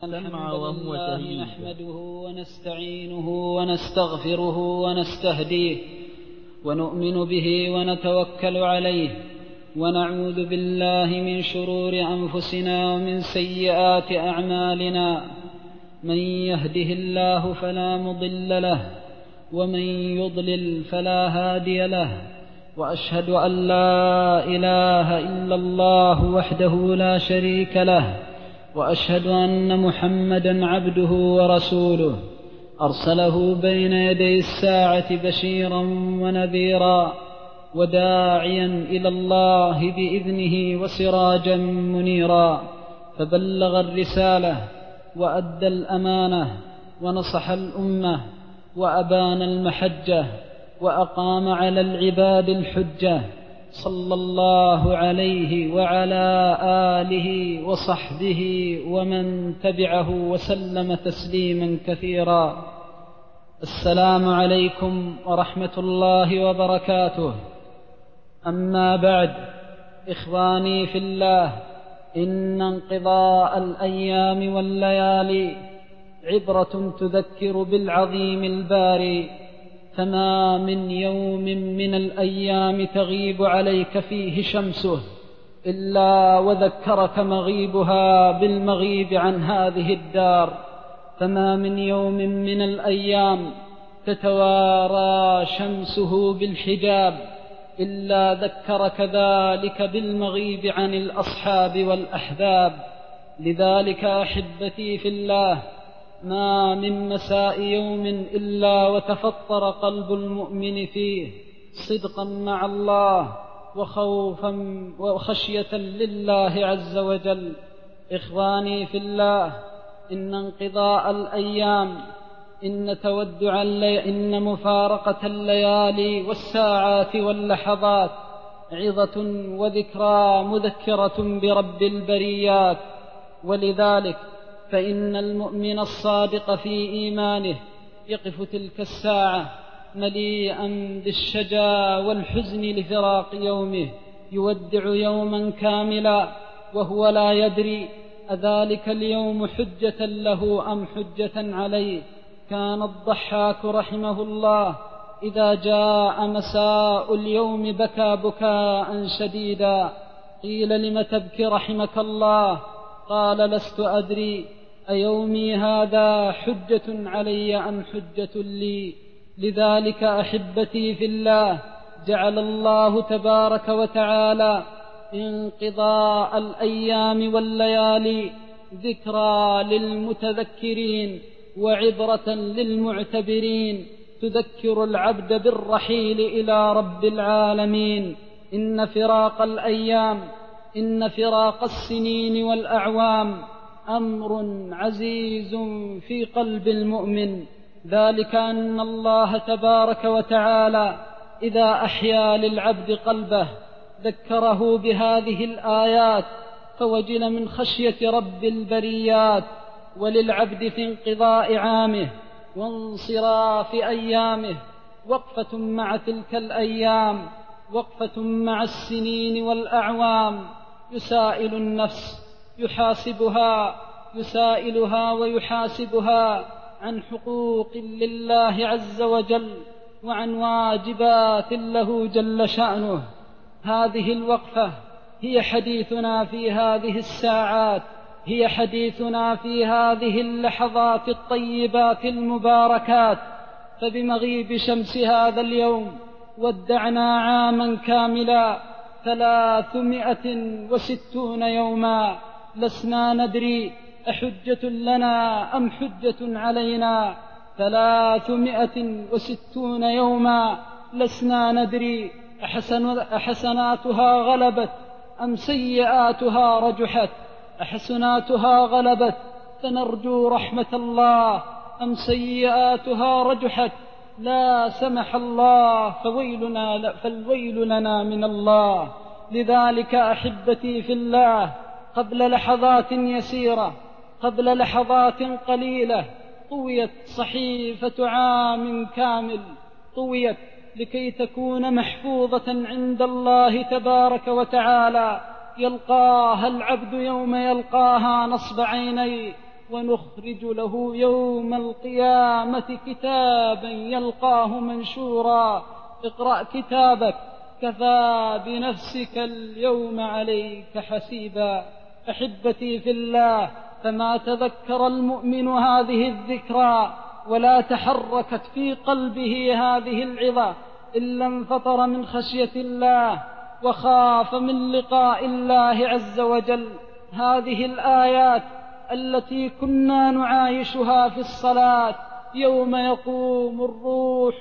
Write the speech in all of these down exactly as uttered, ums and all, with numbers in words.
الحمد لله نحمده ونستعينه ونستغفره ونستهديه ونؤمن به ونتوكل عليه ونعوذ بالله من شرور أنفسنا ومن سيئات أعمالنا. من يهده الله فلا مضل له ومن يضلل فلا هادي له، وأشهد أن لا إله إلا الله وحده لا شريك له، وأشهد أن محمدًا عبده ورسوله أرسله بين يدي الساعة بشيرا ونذيرا وداعيا إلى الله بإذنه وسراجا منيرا، فبلغ الرسالة وأدى الأمانة ونصح الأمة وأبان المحجة وأقام على العباد الحجة، صلى الله عليه وعلى آله وصحبه ومن تبعه وسلم تسليما كثيرا. السلام عليكم ورحمة الله وبركاته. أما بعد، إخواني في الله، إن انقضاء الأيام والليالي عبرة تذكر بالعظيم الباري، فما من يوم من الأيام تغيب عليك فيه شمسه إلا وذكرك مغيبها بالمغيب عن هذه الدار، فما من يوم من الأيام تتوارى شمسه بالحجاب إلا ذكرك ذلك بالمغيب عن الأصحاب والأحباب. لذلك أحبتي في الله، ما من مساء يوم إلا وتفطر قلب المؤمن فيه صدقا مع الله وخوفا وخشية لله عز وجل. إخواني في الله، إن انقضاء الأيام، إن تودع اللي إن مفارقة الليالي والساعات واللحظات عظة وذكرى مذكرة برب البريات. ولذلك فإن المؤمن الصادق في إيمانه يقف تلك الساعة مليئا بالشجا والحزن لفراق يومه، يودع يوما كاملا وهو لا يدري أذلك اليوم حجة له أم حجة عليه. كان الضحاك رحمه الله إذا جاء مساء اليوم بكى بكاء شديدا. قيل لم تبكي رحمك الله؟ قال لست أدري أيومي هذا حجة علي أم حجة لي. لذلك أحبتي في الله، جعل الله تبارك وتعالى انقضاء الأيام والليالي ذكرى للمتذكرين وعبرة للمعتبرين، تذكر العبد بالرحيل إلى رب العالمين. إن فراق الأيام، إن فراق السنين والأعوام أمر عزيز في قلب المؤمن، ذلك أن الله تبارك وتعالى إذا أحيا للعبد قلبه ذكره بهذه الآيات فوجل من خشية رب البريات. وللعبد في انقضاء عامه وانصراف أيامه وقفة مع تلك الأيام، وقفة مع السنين والأعوام، يسائل النفس، يحاسبها يسائلها ويحاسبها عن حقوق لله عز وجل وعن واجبات له جل شأنه. هذه الوقفة هي حديثنا في هذه الساعات، هي حديثنا في هذه اللحظات الطيبات المباركات. فبمغيب شمس هذا اليوم ودعنا عاما كاملا، ثلاثمائة وستون يوما، لسنا ندري أحجة لنا أم حجة علينا. ثلاثمائة وستون يوما لسنا ندري أحسن أحسناتها غلبت أم سيئاتها رجحت. أحسناتها غلبت فنرجو رحمة الله أم سيئاتها رجحت لا سمح الله فويلنا فالويل لنا من الله. لذلك أحبتي في الله، قبل لحظات يسيرة، قبل لحظات قليلة، طويت صحيفة عام كامل، طويت لكي تكون محفوظة عند الله تبارك وتعالى، يلقاها العبد يوم يلقاها نصب عينيه ونخرج له يوم القيامة كتابا يلقاه منشورا اقرأ كتابك كفى بنفسك اليوم عليك حسيبا. أحبتي في الله، فما تذكر المؤمن هذه الذكرى ولا تحركت في قلبه هذه العظة إلا انفطر من خشية الله وخاف من لقاء الله عز وجل. هذه الآيات التي كنا نعايشها في الصلاة يوم يقوم الروح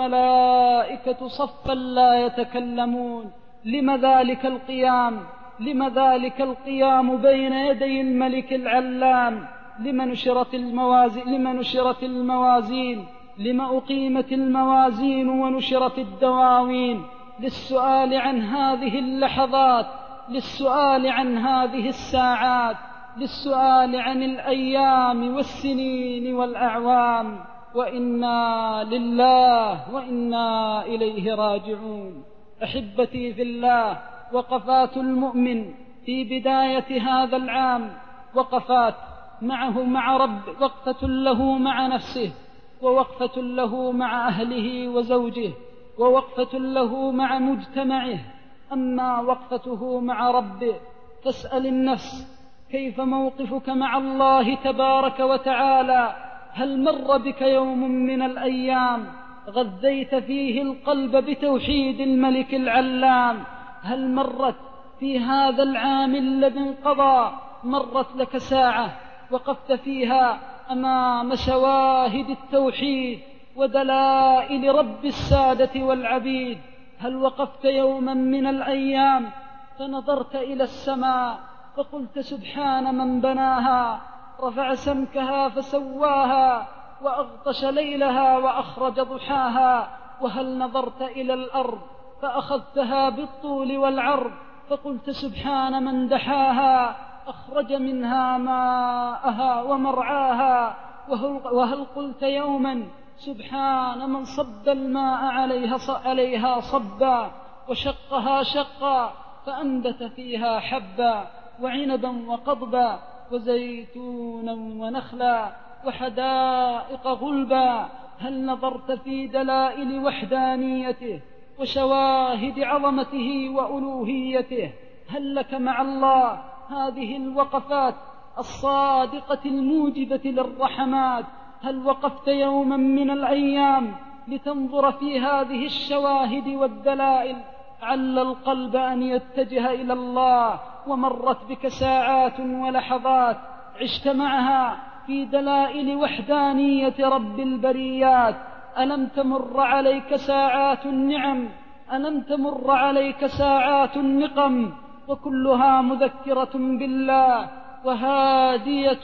والملائكة صفا لا يتكلمون. لم ذلك القيام؟ لم ذلك القيام بين يدي الملك العلام؟ لم نشرت الموازين؟ لم نشرت الموازين؟ لم أقيمت الموازين ونشرت الدواوين؟ للسؤال عن هذه اللحظات، للسؤال عن هذه الساعات، للسؤال عن الأيام والسنين والأعوام. وإنا لله وإنا إليه راجعون. أحبتي في الله، وقفات المؤمن في بداية هذا العام وقفات معه مع رب، وقفة له مع نفسه، ووقفة له مع أهله وزوجه، ووقفة له مع مجتمعه. أما وقفته مع ربه فاسأل النفس كيف موقفك مع الله تبارك وتعالى؟ هل مر بك يوم من الأيام غذيت فيه القلب بتوحيد الملك العلام؟ هل مرت في هذا العام الذي انقضى مرت لك ساعة وقفت فيها أمام شواهد التوحيد ودلائل رب السادة والعبيد؟ هل وقفت يوما من الأيام فنظرت إلى السماء فقلت سبحان من بناها، رفع سمكها فسواها، وأغطش ليلها وأخرج ضحاها؟ وهل نظرت إلى الأرض فأخذتها بالطول والعرض فقلت سبحان من دحاها، أخرج منها ماءها ومرعاها؟ وهل قلت يوما سبحان من صب الماء عليها عليها صبا وشقها شقا فأنبت فيها حبا وعنبا وقضبا وزيتونا ونخلا وحدائق غلبا؟ هل نظرت في دلائل وحدانيته وشواهد عظمته وألوهيته؟ هل لك مع الله هذه الوقفات الصادقة الموجبة للرحمات؟ هل وقفت يوما من الأيام لتنظر في هذه الشواهد والدلائل؟ عل القلب أن يتجه إلى الله، ومرت بك ساعات ولحظات عشت معها في دلائل وحدانية رب البريات. ألم تمر عليك ساعات النعم؟ ألم تمر عليك ساعات النقم؟ وكلها مذكرة بالله وهادية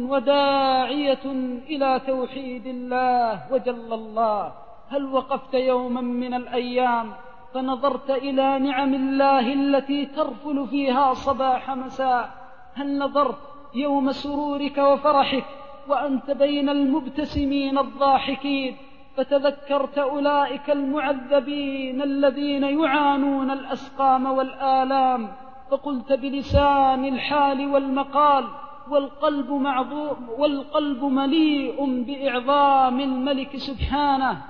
وداعية إلى توحيد الله وجل الله. هل وقفت يوما من الأيام فنظرت إلى نعم الله التي ترفل فيها صباح مساء؟ هل نظرت يوم سرورك وفرحك وأنت بين المبتسمين الضاحكين فتذكرت أولئك المعذبين الذين يعانون الأسقام والآلام فقلت بلسان الحال والمقال والقلب معظوم والقلب مليء بإعظام الملك سبحانه: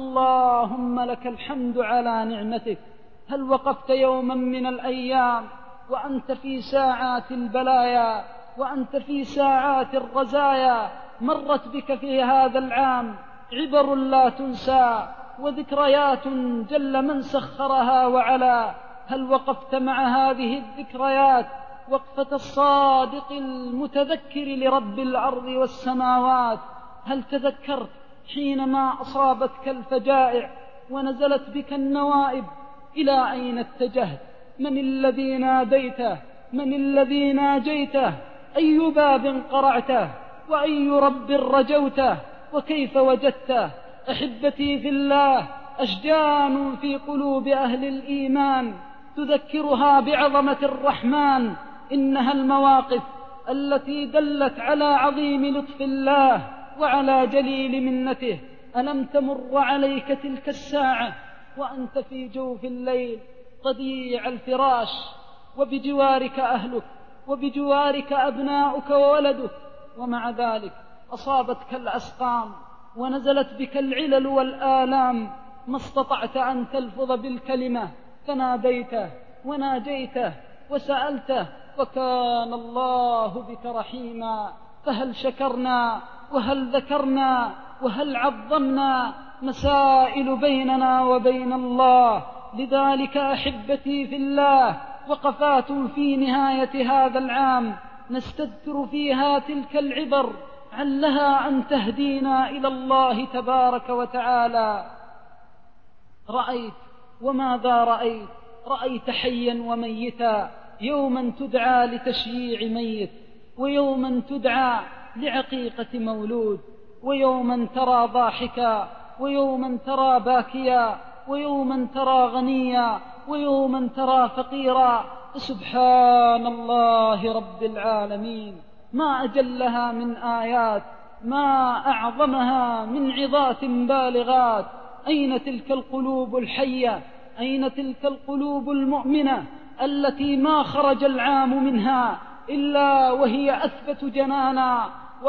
اللهم لك الحمد على نعمتك. هل وقفت يوما من الأيام وأنت في ساعات البلايا وأنت في ساعات الرزايا؟ مرت بك في هذا العام عبر لا تنسى وذكريات جل من سخرها وعلا. هل وقفت مع هذه الذكريات وقفة الصادق المتذكر لرب الأرض والسماوات؟ هل تذكرت حينما أصابتك الفجائع ونزلت بك النوائب إلى أين اتجهت؟ من الذي ناديته؟ من الذي ناجيته؟ أي باب قرعته؟ وأي رب رجوته؟ وكيف وجدته؟ أحبتي في الله، أشجان في قلوب أهل الإيمان تذكرها بعظمة الرحمن. إنها المواقف التي دلت على عظيم لطف الله وعلى جليل منته. ألم تمر عليك تلك الساعة وأنت في جوف الليل ضديع الفراش وبجوارك أهلك وبجوارك أبناؤك وولدك ومع ذلك أصابتك الأسقام ونزلت بك العلل والآلام، ما استطعت أن تلفظ بالكلمة فناديته وناجيته وسألته، وكان الله بك رحيما. فهل شكرنا وهل ذكرنا وهل عظمنا؟ مسائل بيننا وبين الله. لذلك أحبتي في الله، وقفات في نهاية هذا العام نستذكر فيها تلك العبر علها أن تهدينا إلى الله تبارك وتعالى. رأيت وماذا رأيت؟ رأيت حيا وميتا، يوما تدعى لتشييع ميت، ويوما تدعى لعقيقة مولود، ويوما ترى ضاحكا، ويوما ترى باكيا، ويوما ترى غنيا، ويوما ترى فقيرا. فسبحان الله رب العالمين، ما أجلها من آيات، ما أعظمها من عظات بالغات. أين تلك القلوب الحية؟ أين تلك القلوب المؤمنة التي ما خرج العام منها إلا وهي أثبت جنانا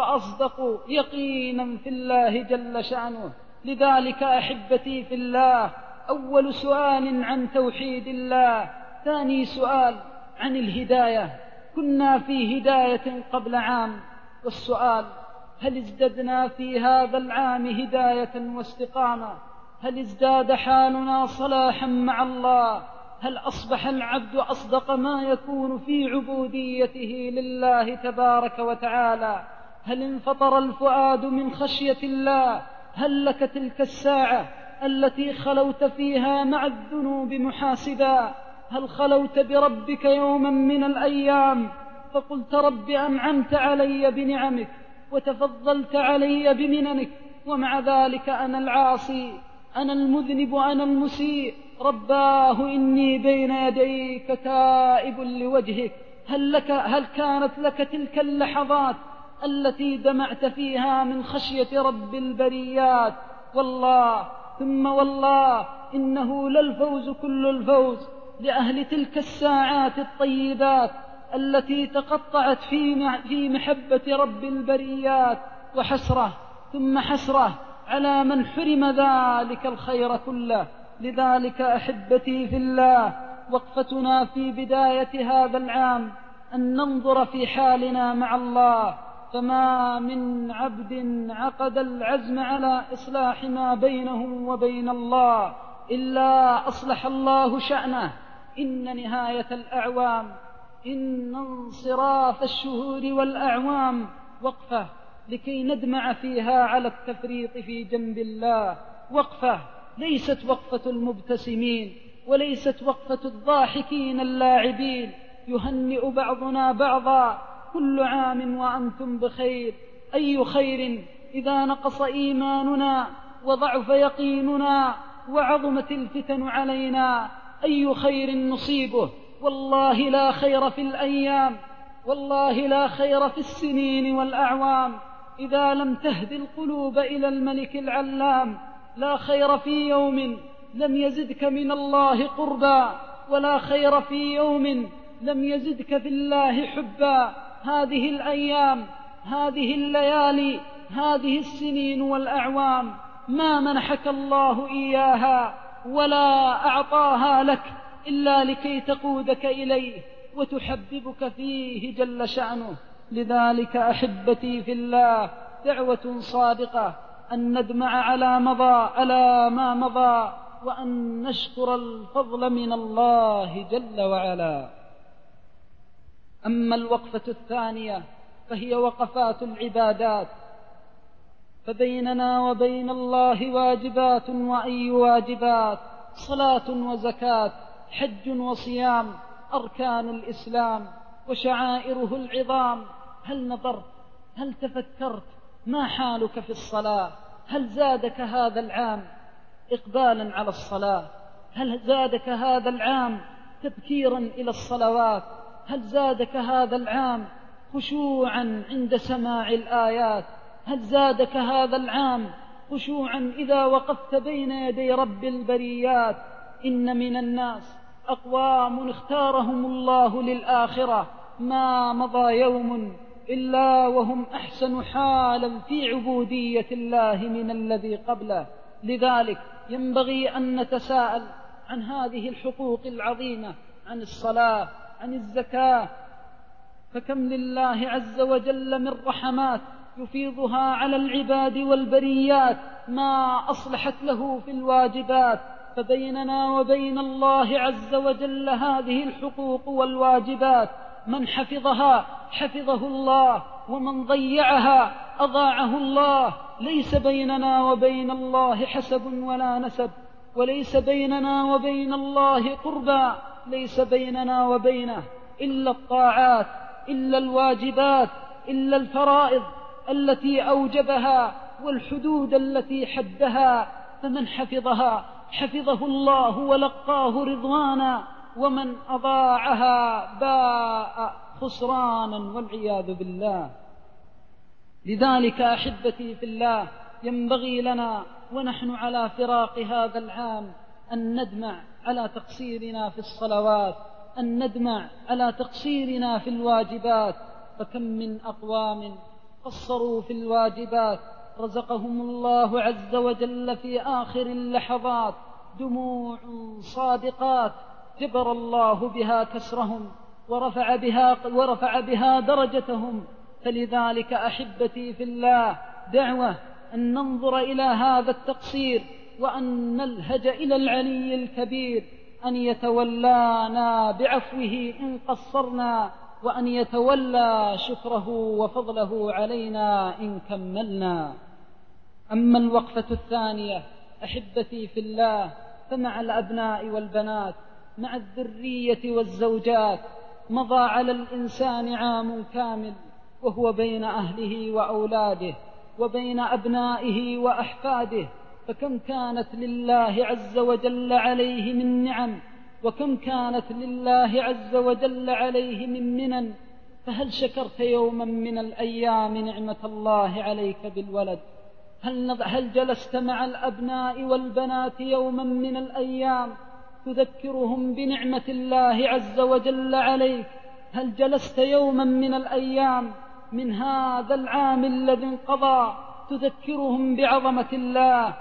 وأصدق يقينا في الله جل شأنه؟ لذلك أحبتي في الله، أول سؤال عن توحيد الله، ثاني سؤال عن الهداية. كنا في هداية قبل عام، والسؤال: هل ازددنا في هذا العام هداية واستقامة؟ هل ازداد حالنا صلاحا مع الله؟ هل أصبح العبد أصدق ما يكون في عبوديته لله تبارك وتعالى؟ هل انفطر الفؤاد من خشية الله؟ هل لك تلك الساعة التي خلوت فيها مع الذنوب محاسبا؟ هل خلوت بربك يوما من الأيام فقلت: رب أنعمت علي بنعمك وتفضلت علي بمننك، ومع ذلك أنا العاصي، أنا المذنب، أنا المسيء، رباه إني بين يديك تائب لوجهك. هل, لك هل كانت لك تلك اللحظات التي دمعت فيها من خشية رب البريات؟ والله ثم والله إنه للفوز كل الفوز لأهل تلك الساعات الطيبات التي تقطعت في محبة رب البريات. وحسرة ثم حسرة على من حرم ذلك الخير كله. لذلك أحبتي في الله، وقفتنا في بداية هذا العام أن ننظر في حالنا مع الله، فما من عبد عقد العزم على إصلاح ما بينه وبين الله إلا أصلح الله شأنه. إن نهاية الأعوام، إن انصراف الشهور والأعوام وقفة لكي ندمع فيها على التفريط في جنب الله. وقفة ليست وقفة المبتسمين، وليست وقفة الضاحكين اللاعبين. يهنئ بعضنا بعضا: كل عام وأنتم بخير. أي خير إذا نقص إيماننا وضعف يقيننا وعظمت الفتن علينا؟ أي خير نصيبه؟ والله لا خير في الأيام، والله لا خير في السنين والأعوام إذا لم تهدي القلوب إلى الملك العلام. لا خير في يوم لم يزدك من الله قربا، ولا خير في يوم لم يزدك في الله حبا. هذه الأيام، هذه الليالي، هذه السنين والأعوام ما منحك الله إياها ولا أعطاها لك إلا لكي تقودك إليه وتحببك فيه جل شأنه. لذلك أحبتي في الله، دعوة صادقة أن ندمع على مضى على ما مضى، وأن نشكر الفضل من الله جل وعلا. أما الوقفة الثانية فهي وقفات العبادات، فبيننا وبين الله واجبات، وأي واجبات؟ صلاة وزكاة، حج وصيام، أركان الإسلام وشعائره العظام. هل نظرت؟ هل تفكرت ما حالك في الصلاة؟ هل زادك هذا العام إقبالا على الصلاة؟ هل زادك هذا العام تبكيرا إلى الصلوات؟ هل زادك هذا العام خشوعا عند سماع الآيات؟ هل زادك هذا العام خشوعا إذا وقفت بين يدي رب البريات؟ إن من الناس أقوام اختارهم الله للآخرة ما مضى يوم إلا وهم أحسن حالا في عبودية الله من الذي قبله. لذلك ينبغي أن نتساءل عن هذه الحقوق العظيمة، عن الصلاة، عن الزكاة، فكم لله عز وجل من رحمات يفيضها على العباد والبريات ما أصلحت له في الواجبات. فبيننا وبين الله عز وجل هذه الحقوق والواجبات، من حفظها حفظه الله، ومن ضيعها أضاعه الله. ليس بيننا وبين الله حسب ولا نسب، وليس بيننا وبين الله قربى، ليس بيننا وبينه إلا الطاعات، إلا الواجبات، إلا الفرائض التي أوجبها والحدود التي حدها. فمن حفظها حفظه الله ولقاه رضوانا، ومن أضاعها باء خسرانا والعياذ بالله. لذلك أحبتي في الله ينبغي لنا ونحن على فراق هذا العام أن ندمع على تقصيرنا في الصلوات، أن ندمع على تقصيرنا في الواجبات. فكم من أقوام قصروا في الواجبات رزقهم الله عز وجل في آخر اللحظات دموع صادقات جبر الله بها كسرهم ورفع بها, ورفع بها درجتهم. فلذلك أحبتي في الله دعوة أن ننظر إلى هذا التقصير، وأن نلهج إلى العلي الكبير أن يتولانا بعفوه إن قصرنا، وأن يتولى شكره وفضله علينا إن كملنا. أما الوقفة الثانية أحبتي في الله فمع الأبناء والبنات، مع الذرية والزوجات. مضى على الإنسان عام كامل وهو بين أهله وأولاده، وبين أبنائه وأحفاده. فكم كانت لله عز وجل عليه من نعم، وكم كانت لله عز وجل عليه من منن. فهل شكرت يوما من الأيام نعمة الله عليك بالولد؟ هل, هل جلست مع الأبناء والبنات يوما من الأيام تذكرهم بنعمة الله عز وجل عليك؟ هل جلست يوما من الأيام من هذا العام الذي انقضى تذكرهم بعظمة الله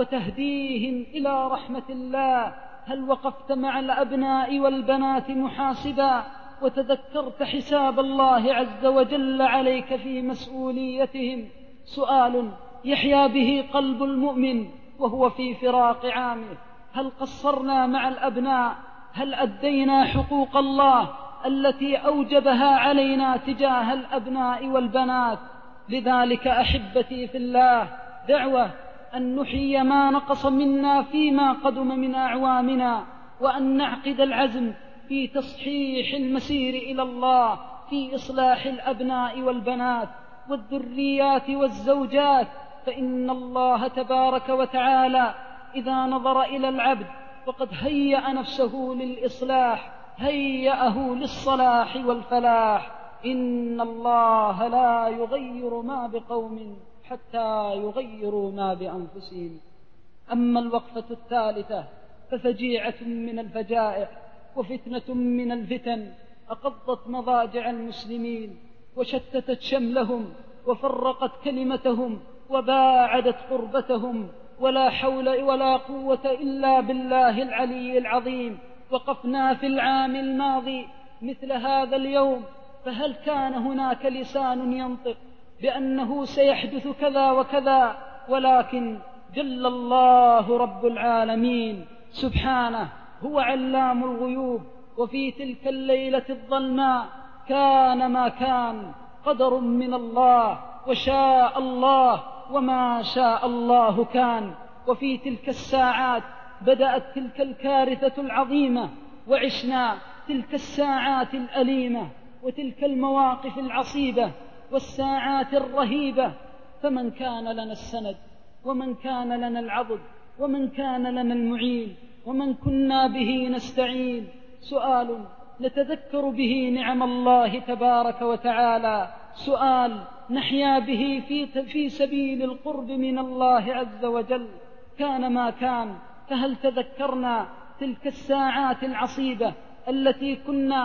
وتهديهم إلى رحمة الله؟ هل وقفت مع الأبناء والبنات محاسبا وتذكرت حساب الله عز وجل عليك في مسؤوليتهم؟ سؤال يحيا به قلب المؤمن وهو في فراق عامه. هل قصرنا مع الأبناء؟ هل أدينا حقوق الله التي أوجبها علينا تجاه الأبناء والبنات؟ لذلك أحبتي في الله دعوة أن نحيي ما نقص منا فيما قدم من أعوامنا، وأن نعقد العزم في تصحيح المسير إلى الله، في إصلاح الأبناء والبنات والذريات والزوجات. فإن الله تبارك وتعالى إذا نظر إلى العبد وقد هيأ نفسه للإصلاح هيأه للصلاح والفلاح. إن الله لا يغير ما بقوم حتى يغيروا ما بأنفسهم. أما الوقفة الثالثة ففجيعة من الفجائع وفتنة من الفتن أقضت مضاجع المسلمين وشتتت شملهم وفرقت كلمتهم وباعدت قربتهم. ولا حول ولا قوة إلا بالله العلي العظيم. وقفنا في العام الماضي مثل هذا اليوم، فهل كان هناك لسان ينطق بأنه سيحدث كذا وكذا؟ ولكن جل الله رب العالمين سبحانه هو علام الغيوب. وفي تلك الليلة الظلماء كان ما كان، قدر من الله وشاء الله وما شاء الله كان. وفي تلك الساعات بدأت تلك الكارثة العظيمة، وعشنا تلك الساعات الأليمة وتلك المواقف العصيبة والساعات الرهيبة. فمن كان لنا السند، ومن كان لنا العضد، ومن كان لنا المعين، ومن كنا به نستعين؟ سؤال نتذكر به نعم الله تبارك وتعالى، سؤال نحيا به في, في سبيل القرب من الله عز وجل. كان ما كان، فهل تذكرنا تلك الساعات العصيبة التي كنا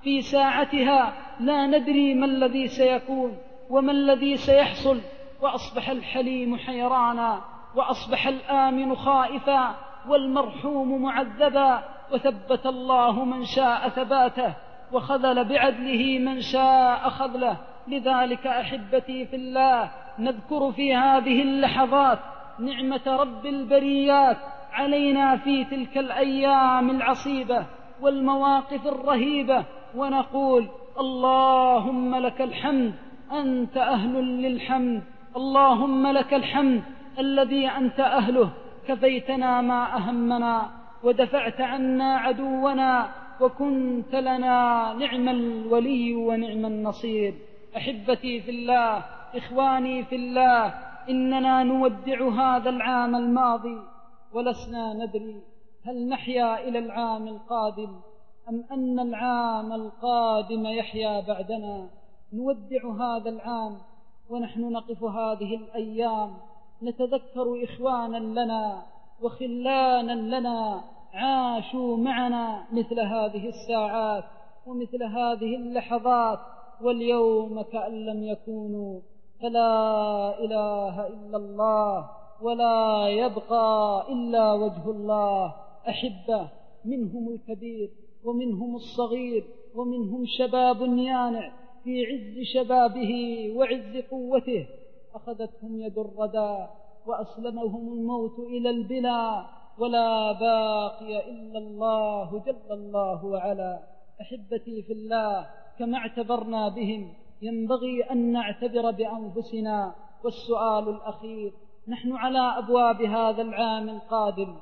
في ساعتها لا ندري ما الذي سيكون وما الذي سيحصل، وأصبح الحليم حيرانا، وأصبح الآمن خائفا، والمرحوم معذبا، وثبت الله من شاء ثباته، وخذل بعدله من شاء خذله. لذلك أحبتي في الله نذكر في هذه اللحظات نعمة رب البريات علينا في تلك الأيام العصيبة والمواقف الرهيبة، ونقول اللهم لك الحمد، أنت أهل للحمد، اللهم لك الحمد الذي أنت أهله، كفيتنا ما أهمنا ودفعت عنا عدونا، وكنت لنا نعم الولي ونعم النصير. أحبتي في الله، إخواني في الله، إننا نودع هذا العام الماضي ولسنا ندري هل نحيا إلى العام القادم أم أن العام القادم يحيا بعدنا. نودع هذا العام ونحن نقف هذه الأيام نتذكر إخوانا لنا وخلانا لنا عاشوا معنا مثل هذه الساعات ومثل هذه اللحظات، واليوم كأن لم يكونوا. فلا إله إلا الله ولا يبقى إلا وجه الله. أحبة، منهم الكبير ومنهم الصغير ومنهم شباب يانع في عز شبابه وعز قوته، أخذتهم يد الردى وأسلمهم الموت إلى البلا، ولا باقي إلا الله جل الله وعلا. أحبتي في الله، كما اعتبرنا بهم ينبغي أن نعتبر بأنفسنا. والسؤال الأخير: نحن على أبواب هذا العام القادم،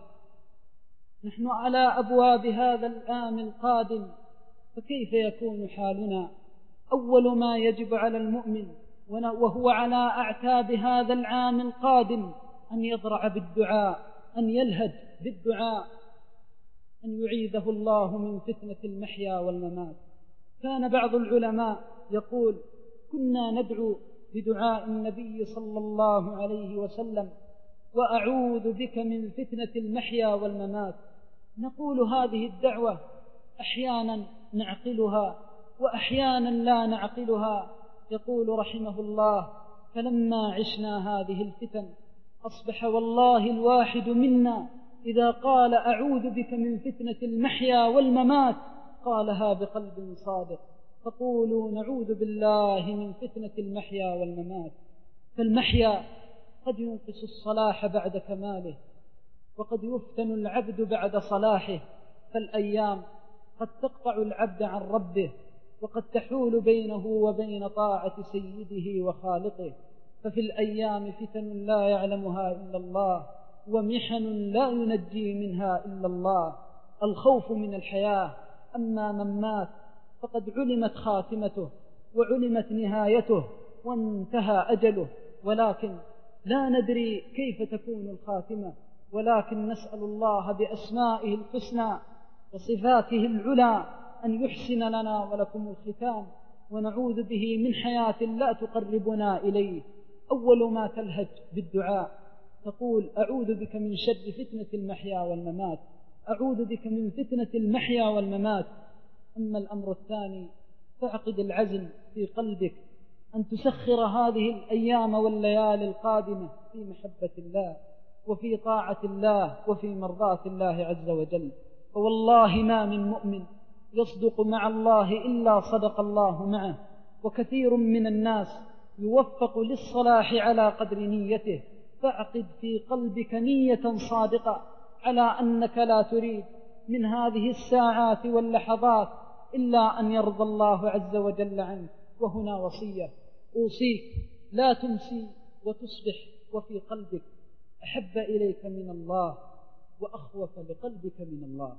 نحن على أبواب هذا العام القادم، فكيف يكون حالنا؟ أول ما يجب على المؤمن وهو على أعتاب هذا العام القادم أن يضرع بالدعاء، أن يلهج بالدعاء، أن يعيذه الله من فتنة المحيا والممات. كان بعض العلماء يقول: كنا ندعو بدعاء النبي صلى الله عليه وسلم: وأعوذ بك من فتنة المحيا والممات. نقول هذه الدعوة أحيانا نعقلها وأحيانا لا نعقلها. يقول رحمه الله: فلما عشنا هذه الفتن أصبح والله الواحد منا إذا قال أعوذ بك من فتنة المحيا والممات قالها بقلب صادق. فقولوا نعوذ بالله من فتنة المحيا والممات. فالمحيا قد ينقص الصلاح بعد كماله، وقد يفتن العبد بعد صلاحه. فالأيام قد تقطع العبد عن ربه، وقد تحول بينه وبين طاعة سيده وخالقه. ففي الأيام فتن لا يعلمها إلا الله، ومحن لا ينجي منها إلا الله. الخوف من الحياة. أما من مات فقد علمت خاتمته وعلمت نهايته وانتهى أجله، ولكن لا ندري كيف تكون الخاتمة، ولكن نسأل الله بأسمائه الحسنى وصفاته العلى أن يحسن لنا ولكم الختام، ونعوذ به من حياة لا تقربنا إليه. أول ما تلهج بالدعاء تقول: أعوذ بك من شر فتنة المحيا والممات، أعوذ بك من فتنة المحيا والممات. أما الأمر الثاني، فاعقد العزم في قلبك أن تسخر هذه الأيام والليالي القادمة في محبة الله وفي طاعة الله وفي مرضاة الله عز وجل. فوالله ما من مؤمن يصدق مع الله إلا صدق الله معه، وكثير من الناس يوفق للصلاح على قدر نيته. فاعقد في قلبك نية صادقة على أنك لا تريد من هذه الساعات واللحظات إلا أن يرضى الله عز وجل عنك. وهنا وصية أوصيك: لا تمسي وتصبح وفي قلبك أحب إليك من الله وأخوف لقلبك من الله.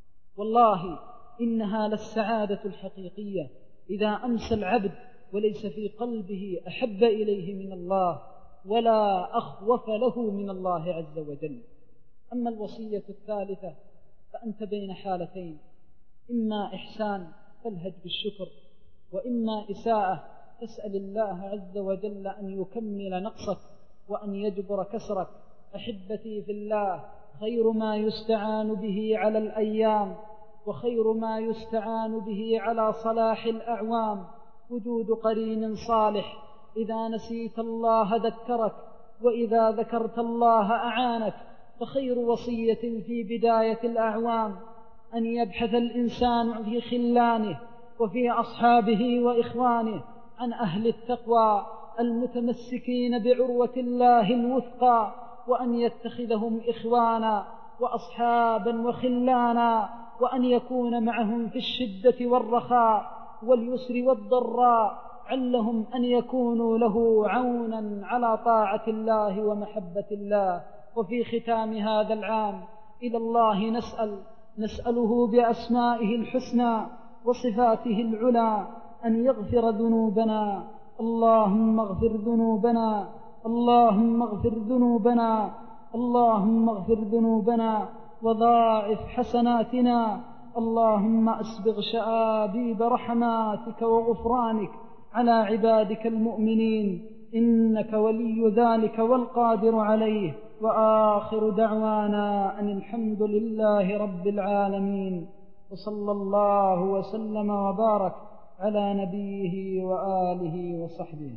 والله إنها للسعادة الحقيقية إذا أمسى العبد وليس في قلبه أحب إليه من الله ولا أخوف له من الله عز وجل. أما الوصية الثالثة فأنت بين حالتين: إما إحسان فالهج بالشكر، وإما إساءة تسأل الله عز وجل أن يكمل نقصك وأن يجبر كسرك. أحبتي في الله، خير ما يستعان به على الأيام وخير ما يستعان به على صلاح الأعوام وجود قرين صالح. إذا نسيت الله ذكرك، وإذا ذكرت الله أعانك. فخير وصية في بداية الأعوام أن يبحث الإنسان في خلانه وفي أصحابه وإخوانه عن أهل التقوى المتمسكين بعروة الله الوثقى، وأن يتخذهم إخوانا وأصحابا وخلانا، وأن يكون معهم في الشدة والرخاء واليسر والضراء، علهم أن يكونوا له عونا على طاعة الله ومحبة الله. وفي ختام هذا العام إلى الله نسأل نسأله بأسمائه الحسنى وصفاته العلى أن يغفر ذنوبنا. اللهم اغفر ذنوبنا، اللهم اغفر ذنوبنا، اللهم اغفر ذنوبنا وضاعف حسناتنا. اللهم أسبغ شآبيب رحماتك وغفرانك على عبادك المؤمنين، إنك ولي ذلك والقادر عليه. وآخر دعوانا أن الحمد لله رب العالمين، وصلى الله وسلم وبارك على نبيه وآله وصحبه.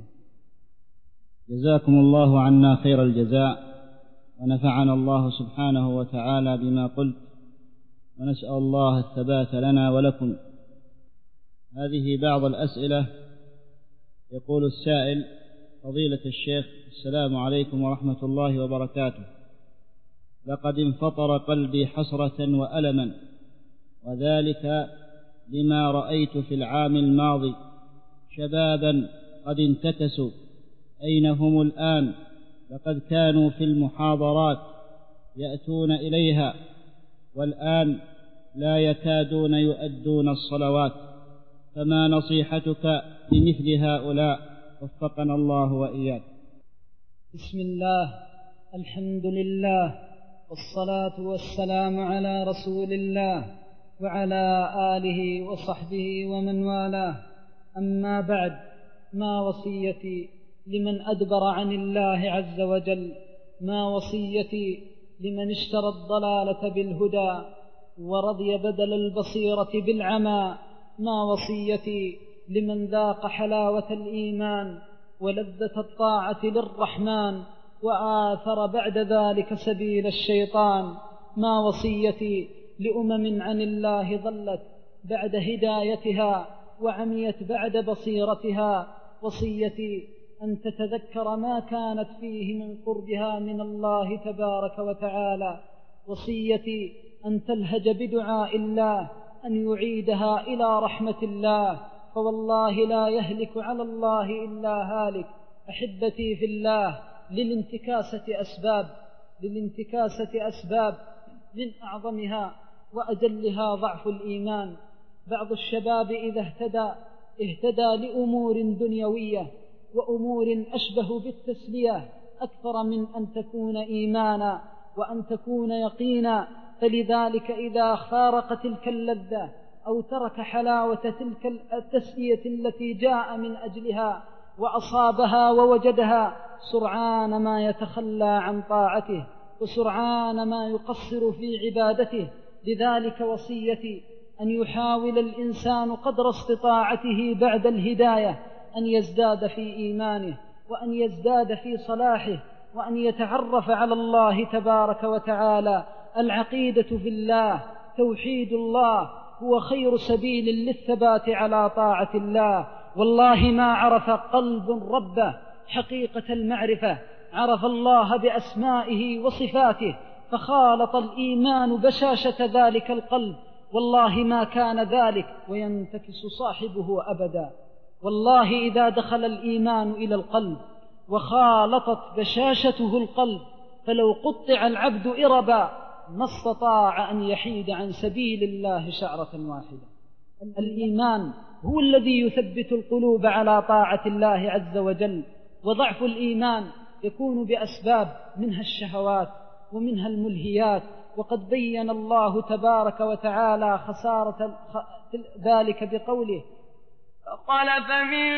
جزاكم الله عنا خير الجزاء، ونفعنا الله سبحانه وتعالى بما قلت، ونسأل الله الثبات لنا ولكم. هذه بعض الأسئلة. يقول السائل: فضيلة الشيخ، السلام عليكم ورحمة الله وبركاته. لقد انفطر قلبي حسرة وألما، وذلك لما رأيت في العام الماضي شبابا قد انتكسوا. أين هم الآن؟ لقد كانوا في المحاضرات يأتون إليها، والآن لا يكادون يؤدون الصلوات. فما نصيحتك لمثل هؤلاء؟ وفقنا الله وإياك. بسم الله، الحمد لله، والصلاة والسلام على رسول الله وعلى آله وصحبه ومن والاه. أما بعد، ما وصيتي لمن أدبر عن الله عز وجل؟ ما وصيتي لمن اشترى الضلالة بالهدى ورضي بدل البصيرة بالعمى؟ ما وصيتي لمن ذاق حلاوة الإيمان ولذة الطاعة للرحمن وآثر بعد ذلك سبيل الشيطان؟ ما وصيتي لأمم عن الله ضلت بعد هدايتها وعميت بعد بصيرتها؟ وصيتي أن تتذكر ما كانت فيه من قربها من الله تبارك وتعالى. وصيتي أن تلهج بدعاء الله أن يعيدها إلى رحمة الله، فوالله لا يهلك على الله إلا هالك. أحبتي في الله، للانتكاسة أسباب للانتكاسة أسباب من أعظمها وأجلها ضعف الإيمان. بعض الشباب إذا اهتدى اهتدى لأمور دنيوية وأمور أشبه بالتسلية أكثر من أن تكون إيمانا وأن تكون يقينا. فلذلك إذا خارق تلك اللذة أو ترك حلاوة تلك التسلية التي جاء من أجلها وأصابها ووجدها، سرعان ما يتخلى عن طاعته وسرعان ما يقصر في عبادته. لذلك وصيتي أن يحاول الإنسان قدر استطاعته بعد الهداية أن يزداد في إيمانه وأن يزداد في صلاحه وأن يتعرف على الله تبارك وتعالى. العقيدة في الله، توحيد الله، هو خير سبيل للثبات على طاعة الله. والله ما عرف قلب ربه حقيقة المعرفة، عرف الله بأسمائه وصفاته، فخالط الإيمان بشاشة ذلك القلب، والله ما كان ذلك وينتكس صاحبه أبدا. والله إذا دخل الإيمان إلى القلب وخالطت بشاشته القلب، فلو قطع العبد إربا ما استطاع أن يحيد عن سبيل الله شعرة واحدة. الإيمان هو الذي يثبت القلوب على طاعة الله عز وجل. وضعف الإيمان يكون بأسباب، منها الشهوات ومنها الملهيات، وقد بين الله تبارك وتعالى خسارة ذلك بقوله: فخلف من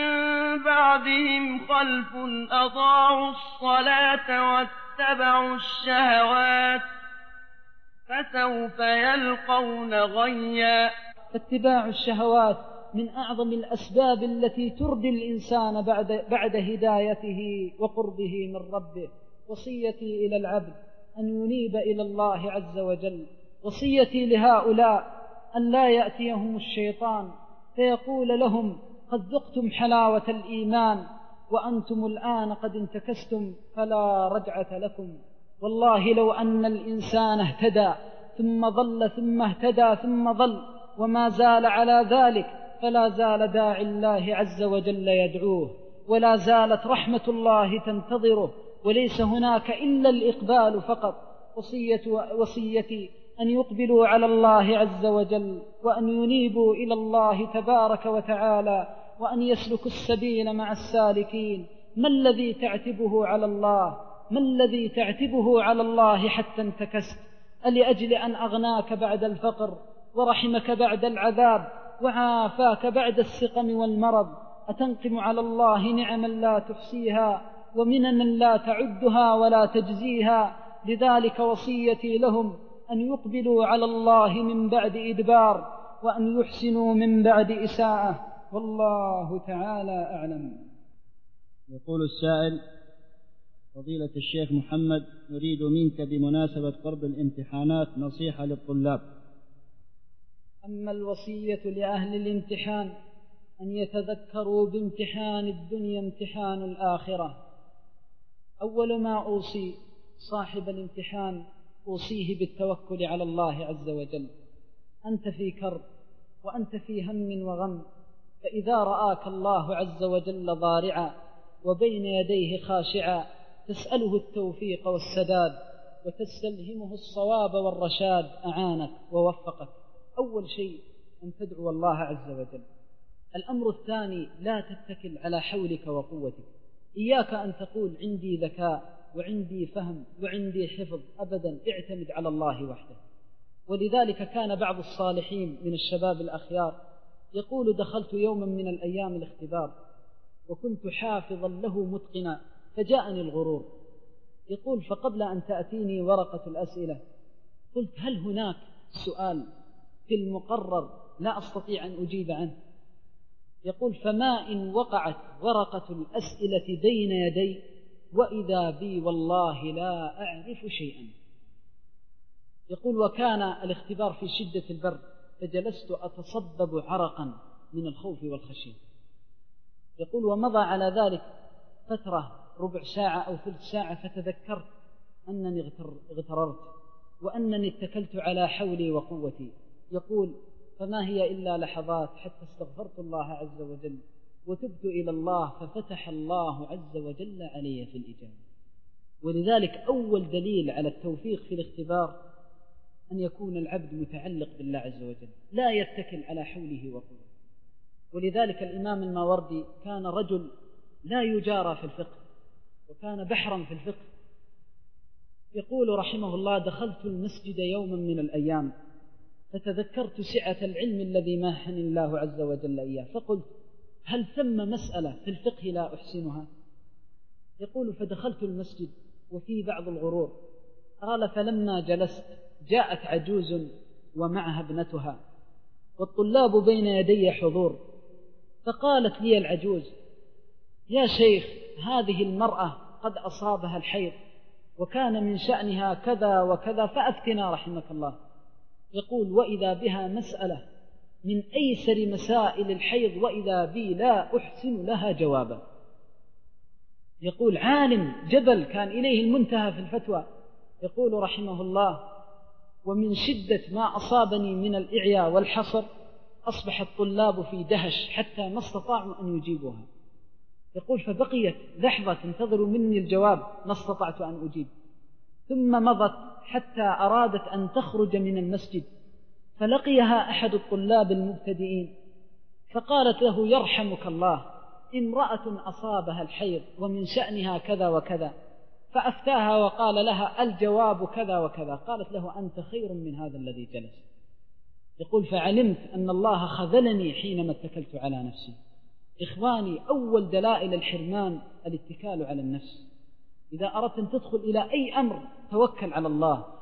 بعدهم خلف أضاعوا الصلاة واتبعوا الشهوات فسوف يلقون غيا. فاتباع الشهوات من أعظم الأسباب التي تردي الإنسان بعد, بعد هدايته وقربه من ربه. وصيتي إلى العبد أن ينيب إلى الله عز وجل. وصيتي لهؤلاء أن لا يأتيهم الشيطان فيقول لهم قد ذقتم حلاوة الإيمان وأنتم الآن قد انتكستم فلا رجعة لكم. والله لو أن الإنسان اهتدى ثم ضل ثم اهتدى ثم ضل وما زال على ذلك فلا زال داعي الله عز وجل يدعوه، ولا زالت رحمة الله تنتظره، وليس هناك إلا الإقبال فقط. وصية وصيتي أن يقبلوا على الله عز وجل، وأن ينيبوا إلى الله تبارك وتعالى، وأن يسلكوا السبيل مع السالكين. ما الذي تعتبه على الله؟ ما الذي تعتبه على الله حتى انتكست؟ ألأجل أن أغناك بعد الفقر ورحمك بعد العذاب وعافاك بعد السقم والمرض أتنقم على الله نعما لا تحصيها ومننا لا تعدها ولا تجزيها؟ لذلك وصيتي لهم أن يقبلوا على الله من بعد إدبار، وأن يحسنوا من بعد إساءة، والله تعالى أعلم. يقول السائل: فضيلة الشيخ محمد، نريد منك بمناسبة قرب الامتحانات نصيحة للطلاب. أما الوصية لأهل الامتحان أن يتذكروا بامتحان الدنيا امتحان الآخرة. أول ما أوصي صاحب الامتحان أوصيه بالتوكل على الله عز وجل. أنت في كرب وأنت في هم وغم، فإذا رآك الله عز وجل ضارعا وبين يديه خاشعا تسأله التوفيق والسداد وتستلهمه الصواب والرشاد أعانك ووفقك. أول شيء أن تدعو الله عز وجل. الأمر الثاني: لا تتكل على حولك وقوتك. إياك أن تقول عندي ذكاء وعندي فهم وعندي حفظ، أبدا، اعتمد على الله وحده. ولذلك كان بعض الصالحين من الشباب الأخيار يقول: دخلت يوما من الأيام الاختبار وكنت حافظا له متقنا فجاءني الغرور. يقول: فقبل أن تأتيني ورقة الأسئلة قلت: هل هناك سؤال في المقرر لا أستطيع أن أجيب عنه؟ يقول: فما إن وقعت ورقة الأسئلة بين يدي وإذا بي والله لا أعرف شيئا. يقول: وكان الاختبار في شدة البرد فجلست أتصبب عرقا من الخوف والخشية. يقول: ومضى على ذلك فترة ربع ساعة أو ثلث ساعة فتذكرت أنني اغتررت وأنني اتكلت على حولي وقوتي. يقول: فما هي إلا لحظات حتى استغفرت الله عز وجل وتبت إلى الله ففتح الله عز وجل علي في الإجابة. ولذلك أول دليل على التوفيق في الاختبار أن يكون العبد متعلق بالله عز وجل، لا يتكل على حوله وقوته. ولذلك الإمام الماوردي كان رجل لا يجارى في الفقه، وكان بحرا في الفقه. يقول رحمه الله: دخلت المسجد يوما من الأيام فتذكرت سعة العلم الذي منحني الله عز وجل إياه، فقلت: هل ثم مسألة في الفقه لا أحسنها؟ يقول: فدخلت المسجد وفي بعض الغرور. قال: فلما جلست جاءت عجوز ومعها ابنتها والطلاب بين يدي حضور، فقالت لي العجوز: يا شيخ، هذه المرأة قد أصابها الحيض وكان من شأنها كذا وكذا فأفتنا رحمك الله. يقول: وإذا بها مسألة من أيسر مسائل الحيض وإذا بي لا أحسن لها جوابا. يقول: عالم جبل كان إليه المنتهى في الفتوى. يقول رحمه الله: ومن شدة ما أصابني من الإعياء والحصر أصبح الطلاب في دهش حتى ما استطاعوا أن يجيبوها. يقول: فبقيت لحظة تنتظر مني الجواب ما استطعت أن أجيب، ثم مضت حتى أرادت أن تخرج من المسجد فلقيها أحد الطلاب المبتدئين فقالت له: يرحمك الله، امرأة أصابها الحيض ومن شأنها كذا وكذا. فأفتاها وقال لها: الجواب كذا وكذا. قالت له: أنت خير من هذا الذي جلس. يقول: فعلمت أن الله خذلني حينما اتكلت على نفسي. إخواني، أول دلائل الحرمان الاتكال على النفس. إذا أردت أن تدخل إلى أي أمر توكل على الله،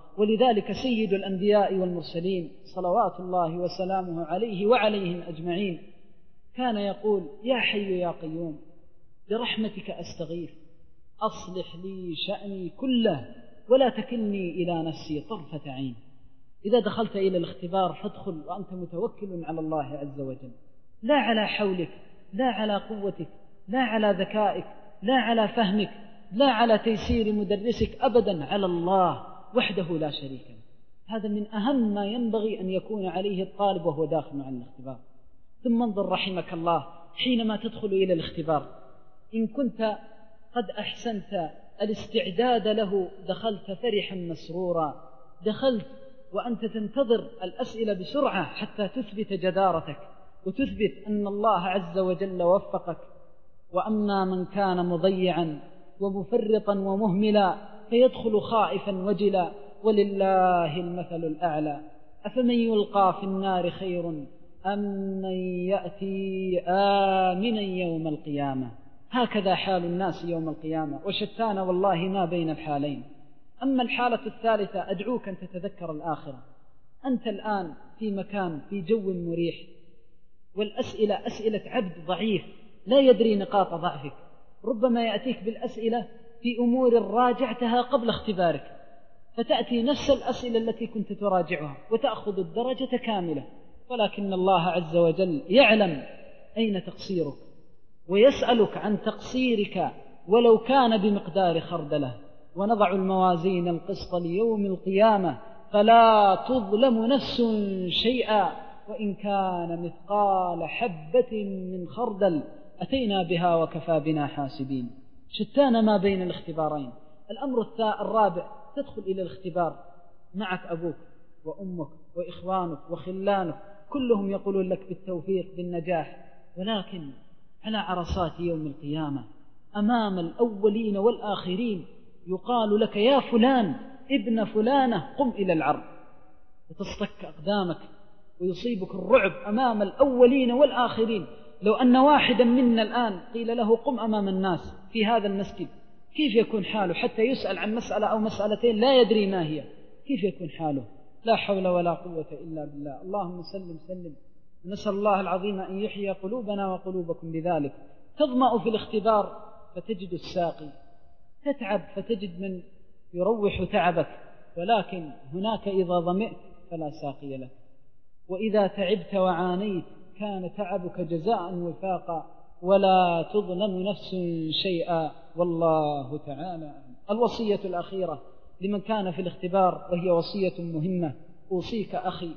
ولذلك سيد الأنبياء والمرسلين صلوات الله وسلامه عليه وعليهم أجمعين كان يقول: يا حي يا قيوم برحمتك أستغيث أصلح لي شأني كله ولا تكلني إلى نفسي طرفة عين. إذا دخلت إلى الاختبار فادخل وأنت متوكل على الله عز وجل، لا على حولك، لا على قوتك، لا على ذكائك، لا على فهمك، لا على تيسير مدرسك، أبدا على الله وحده لا شريك له. هذا من أهم ما ينبغي أن يكون عليه الطالب وهو داخل عن الاختبار. ثم انظر رحمك الله حينما تدخل إلى الاختبار، إن كنت قد أحسنت الاستعداد له دخلت فرحا مسرورا، دخلت وأنت تنتظر الأسئلة بسرعة حتى تثبت جدارتك وتثبت أن الله عز وجل وفقك. وأما من كان مضيعا ومفرطا ومهملا فيدخل خائفا وجلا ولله المثل الأعلى. أفمن يلقى في النار خير أم من يأتي آمنا يوم القيامة. هكذا حال الناس يوم القيامة، وشتان والله ما بين الحالين. أما الحالة الثالثة أدعوك أن تتذكر الآخرة. أنت الآن في مكان في جو مريح، والأسئلة أسئلة عبد ضعيف لا يدري نقاط ضعفك، ربما يأتيك بالأسئلة في أمور راجعتها قبل اختبارك، فتأتي نفس الأسئلة التي كنت تراجعها وتأخذ الدرجة كاملة، ولكن الله عز وجل يعلم أين تقصيرك ويسألك عن تقصيرك ولو كان بمقدار خردله. ونضع الموازين القسط ليوم القيامة فلا تظلم نفس شيئا وإن كان مثقال حبة من خردل أتينا بها وكفى بنا حاسبين. شتان ما بين الاختبارين. الأمر الرابع، تدخل إلى الاختبار معك أبوك وأمك وإخوانك وخلانك، كلهم يقولون لك بالتوفيق بالنجاح، ولكن على عرصات يوم القيامة أمام الأولين والآخرين يقال لك: يا فلان ابن فلانة قم إلى العرض، وتصطك أقدامك ويصيبك الرعب أمام الأولين والآخرين. لو أن واحدا منا الآن قيل له قم أمام الناس في هذا المسجد، كيف يكون حاله؟ حتى يسأل عن مسألة أو مسألتين لا يدري ما هي، كيف يكون حاله؟ لا حول ولا قوة إلا بالله. اللهم سلم سلم. نسأل الله العظيم أن يحيي قلوبنا وقلوبكم بذلك. تظمأ في الاختبار فتجد الساقي، تتعب فتجد من يروح تعبك، ولكن هناك إذا ظمئت فلا ساقي لك، وإذا تعبت وعانيت كان تعبك جزاء وفاقا ولا تظلم نفس شيئا والله تعالى. الوصية الأخيرة لمن كان في الاختبار، وهي وصية مهمة، أوصيك أخي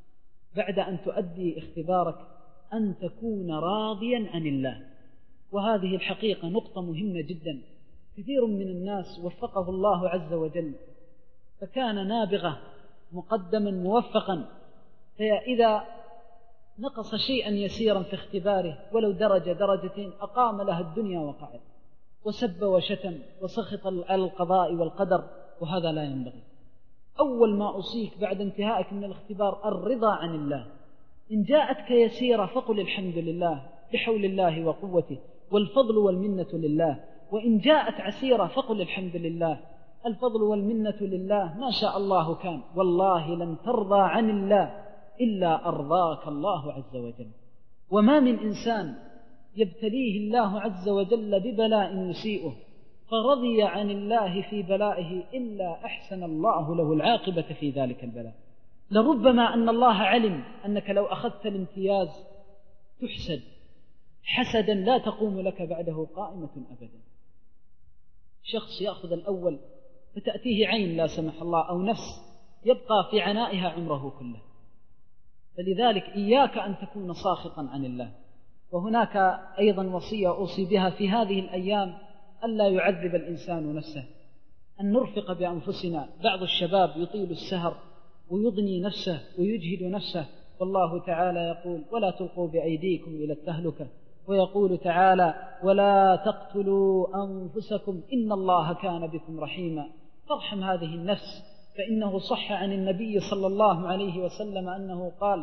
بعد أن تؤدي اختبارك أن تكون راضيا عن الله. وهذه الحقيقة نقطة مهمة جدا. كثير من الناس وفقه الله عز وجل فكان نابغة مقدما موفقا، فإذا نقص شيئا يسيرا في اختباره ولو درجة درجتين أقام لها الدنيا وقعد، وسب وشتم وسخط على القضاء والقدر، وهذا لا ينبغي. أول ما أوصيك بعد انتهائك من الاختبار الرضا عن الله. إن جاءتك يسيرة فقل الحمد لله بحول الله وقوته والفضل والمنة لله، وإن جاءت عسيرة فقل الحمد لله الفضل والمنة لله ما شاء الله كان. والله لن ترضى عن الله إلا أرضاك الله عز وجل. وما من إنسان يبتليه الله عز وجل ببلاء يسيئه فرضي عن الله في بلائه إلا أحسن الله له العاقبة في ذلك البلاء. لربما أن الله علم أنك لو أخذت الامتياز تحسد حسدا لا تقوم لك بعده قائمة أبدا. شخص يأخذ الأول فتأتيه عين لا سمح الله أو نفس يبقى في عنائها عمره كله. فلذلك إياك أن تكون ساخطا عن الله. وهناك أيضا وصية أوصي بها في هذه الأيام ألا يعذب الإنسان نفسه، أن نرفق بأنفسنا. بعض الشباب يطيل السهر ويضني نفسه ويجهد نفسه، والله تعالى يقول: ولا تلقوا بأيديكم إلى التهلكة، ويقول تعالى: ولا تقتلوا أنفسكم إن الله كان بكم رحيما. فارحم هذه النفس، فإنه صح عن النبي صلى الله عليه وسلم أنه قال: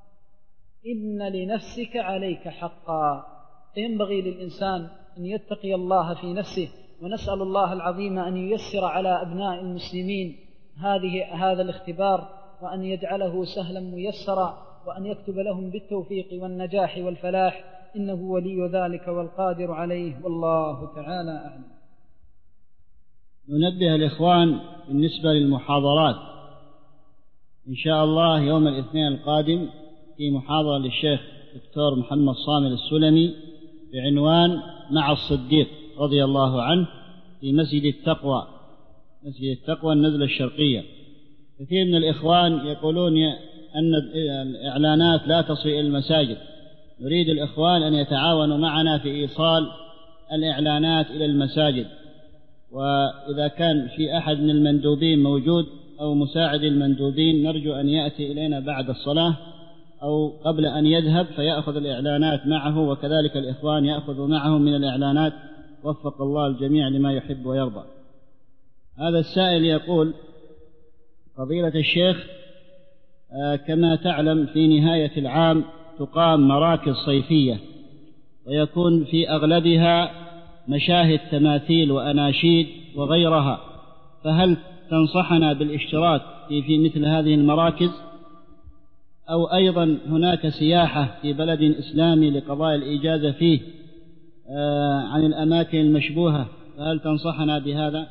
إن لنفسك عليك حقا. فينبغي للإنسان أن يتقي الله في نفسه، ونسأل الله العظيم أن ييسر على أبناء المسلمين هذه هذا الاختبار، وأن يجعله سهلا ميسرا، وأن يكتب لهم بالتوفيق والنجاح والفلاح، إنه ولي ذلك والقادر عليه، والله تعالى أعلم. ننبه الإخوان بالنسبة للمحاضرات، إن شاء الله يوم الاثنين القادم في محاضرة للشيخ دكتور محمد صامر السلمي بعنوان مع الصديق رضي الله عنه في مسجد التقوى، مسجد التقوى النزلة الشرقية. كثير من الإخوان يقولون أن الإعلانات لا تصل إلى المساجد، نريد الإخوان أن يتعاونوا معنا في إيصال الإعلانات إلى المساجد، وإذا كان في أحد من المندوبين موجود أو مساعد المندوبين نرجو أن يأتي إلينا بعد الصلاة أو قبل أن يذهب فيأخذ الإعلانات معه، وكذلك الإخوان يأخذوا معهم من الإعلانات، وفق الله الجميع لما يحب ويرضى. هذا السائل يقول: فضيلة الشيخ، كما تعلم في نهاية العام تقام مراكز صيفية ويكون في أغلبها مشاهد تماثيل وأناشيد وغيرها، فهل تنصحنا بالاشتراك في, في مثل هذه المراكز؟ أو أيضا هناك سياحة في بلد إسلامي لقضاء الإجازة فيه عن الأماكن المشبوهة، فهل تنصحنا بهذا؟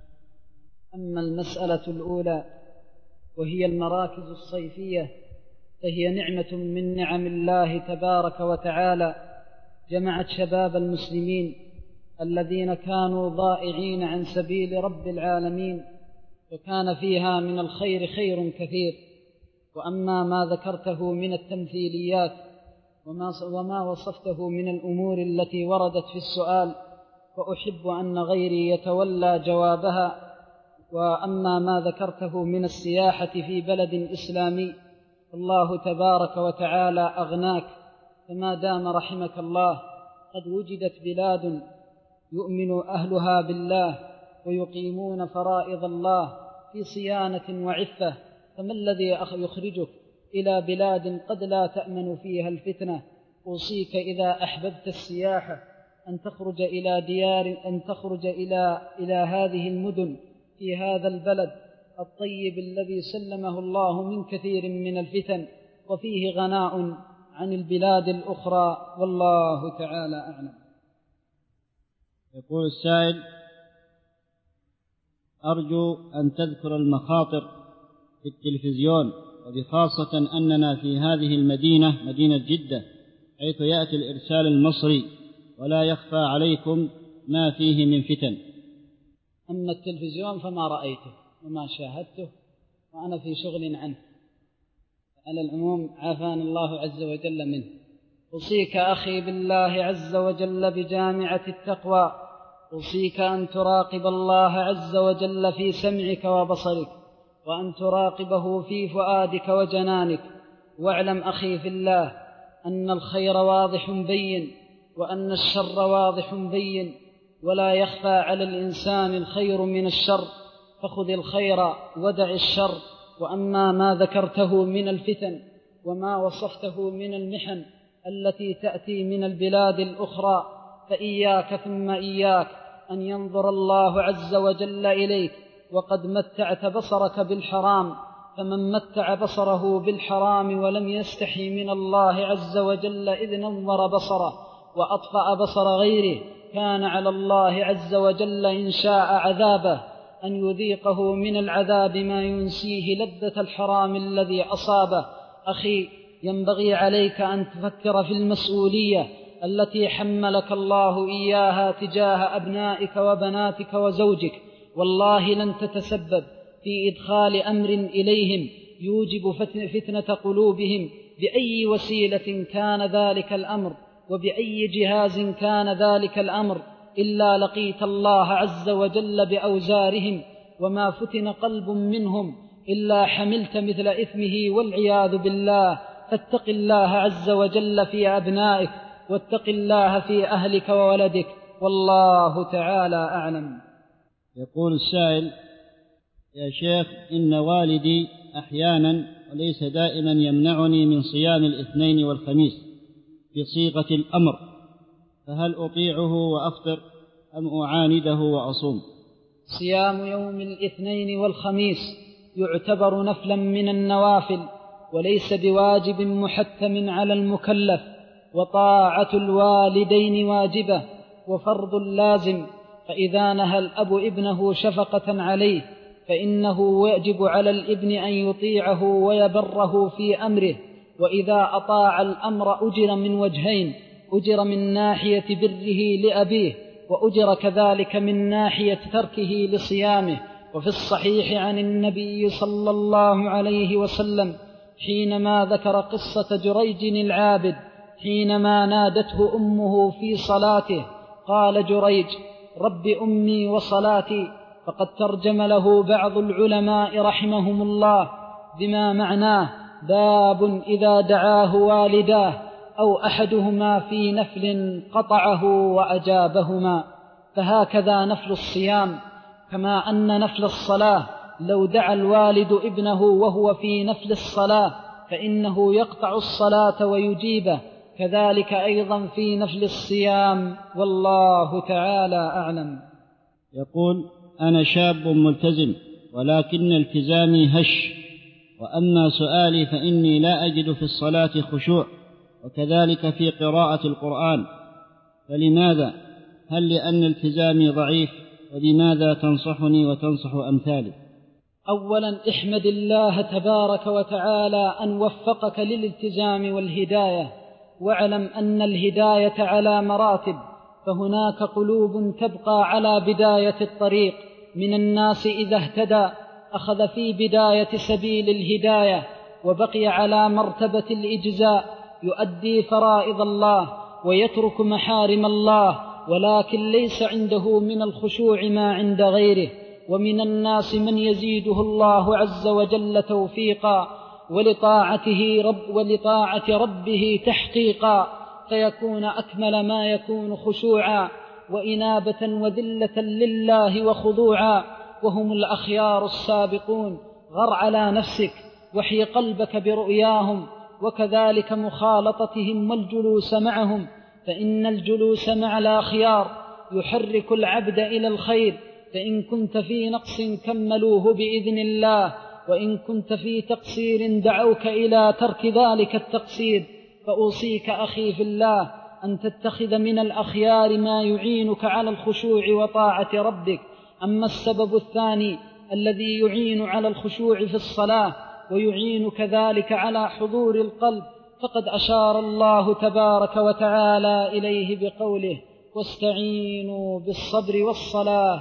أما المسألة الأولى وهي المراكز الصيفية فهي نعمة من نعم الله تبارك وتعالى، جمعت شباب المسلمين الذين كانوا ضائعين عن سبيل رب العالمين، وكان فيها من الخير خير كثير. وأما ما ذكرته من التمثيليات وما, وما وصفته من الأمور التي وردت في السؤال، فأحب أن غيري يتولى جوابها. وأما ما ذكرته من السياحة في بلد إسلامي، الله تبارك وتعالى أغناك، فما دام رحمك الله قد وجدت بلاد يؤمن أهلها بالله ويقيمون فرائض الله في صيانة وعفة، فما الذي يخرجك إلى بلاد قد لا تأمن فيها الفتنة؟ أوصيك إذا أحببت السياحة أن تخرج إلى ديار أن تخرج إلى إلى هذه المدن في هذا البلد الطيب الذي سلمه الله من كثير من الفتن، وفيه غناء عن البلاد الأخرى، والله تعالى أعلم. يقول السائل: أرجو أن تذكر المخاطر في التلفزيون، وبخاصة أننا في هذه المدينة مدينة جدة حيث يأتي الإرسال المصري ولا يخفى عليكم ما فيه من فتن. أما التلفزيون فما رأيته وما شاهدته، وأنا في شغل عنه، على العموم عافانا الله عز وجل منه. أوصيك أخي بالله عز وجل بجامعة التقوى، أوصيك أن تراقب الله عز وجل في سمعك وبصرك، وأن تراقبه في فؤادك وجنانك. واعلم أخي في الله أن الخير واضح بين، وأن الشر واضح بين، ولا يخفى على الإنسان الخير من الشر، فخذ الخير ودع الشر. وأما ما ذكرته من الفتن وما وصفته من المحن التي تأتي من البلاد الأخرى، فإياك ثم إياك أن ينظر الله عز وجل إليك وقد متعت بصرك بالحرام، فمن متع بصره بالحرام ولم يستحي من الله عز وجل إذ نظر بصره وأطفأ بصر غيره، كان على الله عز وجل إن شاء عذابه أن يذيقه من العذاب ما ينسيه لذة الحرام الذي أصابه. أخي، ينبغي عليك أن تفكر في المسؤولية التي حملك الله إياها تجاه أبنائك وبناتك وزوجك. والله لن تتسبب في إدخال أمر إليهم يوجب فتنة قلوبهم بأي وسيلة كان ذلك الأمر وبأي جهاز كان ذلك الأمر، إلا لقيت الله عز وجل بأوزارهم، وما فتن قلب منهم إلا حملت مثل إثمه والعياذ بالله. فاتق الله عز وجل في أبنائك، واتق الله في أهلك وولدك، والله تعالى أعلم. يقول السائل: يا شيخ، إن والدي أحيانا وليس دائما يمنعني من صيام الاثنين والخميس في صيغة الأمر، فهل أطيعه وأفطر أم أعانده وأصوم؟ صيام يوم الاثنين والخميس يعتبر نفلا من النوافل وليس بواجب محتم على المكلف، وطاعة الوالدين واجبة وفرض لازم، فإذا نهى الأب ابنه شفقة عليه فإنه يجب على الابن أن يطيعه ويبره في أمره، وإذا أطاع الأمر أجر من وجهين: أجر من ناحية بره لأبيه، وأجر كذلك من ناحية تركه لصيامه. وفي الصحيح عن النبي صلى الله عليه وسلم حينما ذكر قصة جريج العابد حينما نادته أمه في صلاته قال جريج: رب أمي وصلاتي، فقد ترجم له بعض العلماء رحمهم الله بما معناه: باب إذا دعاه والداه أو أحدهما في نفل قطعه وأجابهما. فهكذا نفل الصيام، كما أن نفل الصلاة لو دعا الوالد ابنه وهو في نفل الصلاة فإنه يقطع الصلاة ويجيبه، كذلك أيضا في نفل الصيام، والله تعالى أعلم. يقول: أنا شاب ملتزم ولكن التزامي هش، وأما سؤالي فإني لا أجد في الصلاة خشوع، وكذلك في قراءة القرآن، فلماذا؟ هل لأن التزامي ضعيف؟ ولماذا تنصحني وتنصح أمثالي؟ أولا احمد الله تبارك وتعالى أن وفقك للالتزام والهداية، واعلم أن الهداية على مراتب، فهناك قلوب تبقى على بداية الطريق من الناس إذا اهتدى أخذ في بداية سبيل الهداية وبقي على مرتبة الإجزاء، يؤدي فرائض الله ويترك محارم الله، ولكن ليس عنده من الخشوع ما عند غيره. ومن الناس من يزيده الله عز وجل توفيقا ولطاعته رب ولطاعة ربه تحقيقا، فيكون أكمل ما يكون خشوعا وإنابة وذلة لله وخضوعا، وهم الأخيار السابقون. غر على نفسك وحي قلبك برؤياهم، وكذلك مخالطتهم والجلوس معهم، فإن الجلوس مع الأخيار يحرك العبد إلى الخير، فإن كنت في نقص كملوه بإذن الله، وإن كنت في تقصير دعوك إلى ترك ذلك التقصير. فأوصيك أخي في الله أن تتخذ من الأخيار ما يعينك على الخشوع وطاعة ربك. أما السبب الثاني الذي يعين على الخشوع في الصلاة ويعين كذلك على حضور القلب، فقد أشار الله تبارك وتعالى إليه بقوله: واستعينوا بالصبر والصلاة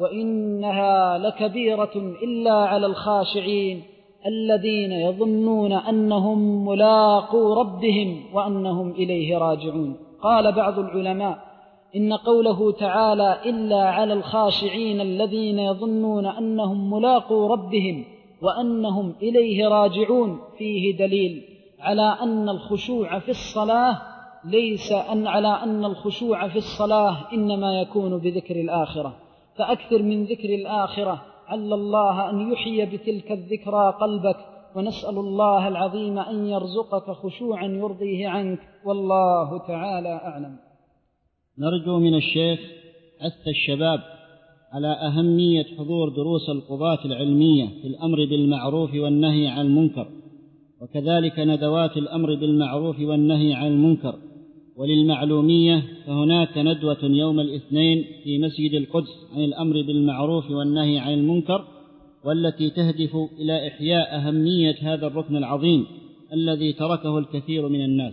وإنها لكبيرة إلا على الخاشعين الذين يظنون أنهم ملاقو ربهم وأنهم إليه راجعون. قال بعض العلماء إن قوله تعالى إلا على الخاشعين الذين يظنون أنهم ملاقو ربهم وأنهم إليه راجعون فيه دليل على أن الخشوع في الصلاة ليس أن على أن الخشوع في الصلاة إنما يكون بذكر الآخرة، فأكثر من ذكر الآخرة، عل الله أن يحيي بتلك الذكرى قلبك، ونسأل الله العظيم أن يرزقك خشوعا يرضيه عنك، والله تعالى أعلم. نرجو من الشيخ حث الشباب على أهمية حضور دروس القضاة العلمية في الأمر بالمعروف والنهي عن المنكر، وكذلك ندوات الأمر بالمعروف والنهي عن المنكر. وللمعلومية فهناك ندوة يوم الاثنين في مسجد القدس عن الأمر بالمعروف والنهي عن المنكر، والتي تهدف إلى إحياء أهمية هذا الركن العظيم الذي تركه الكثير من الناس.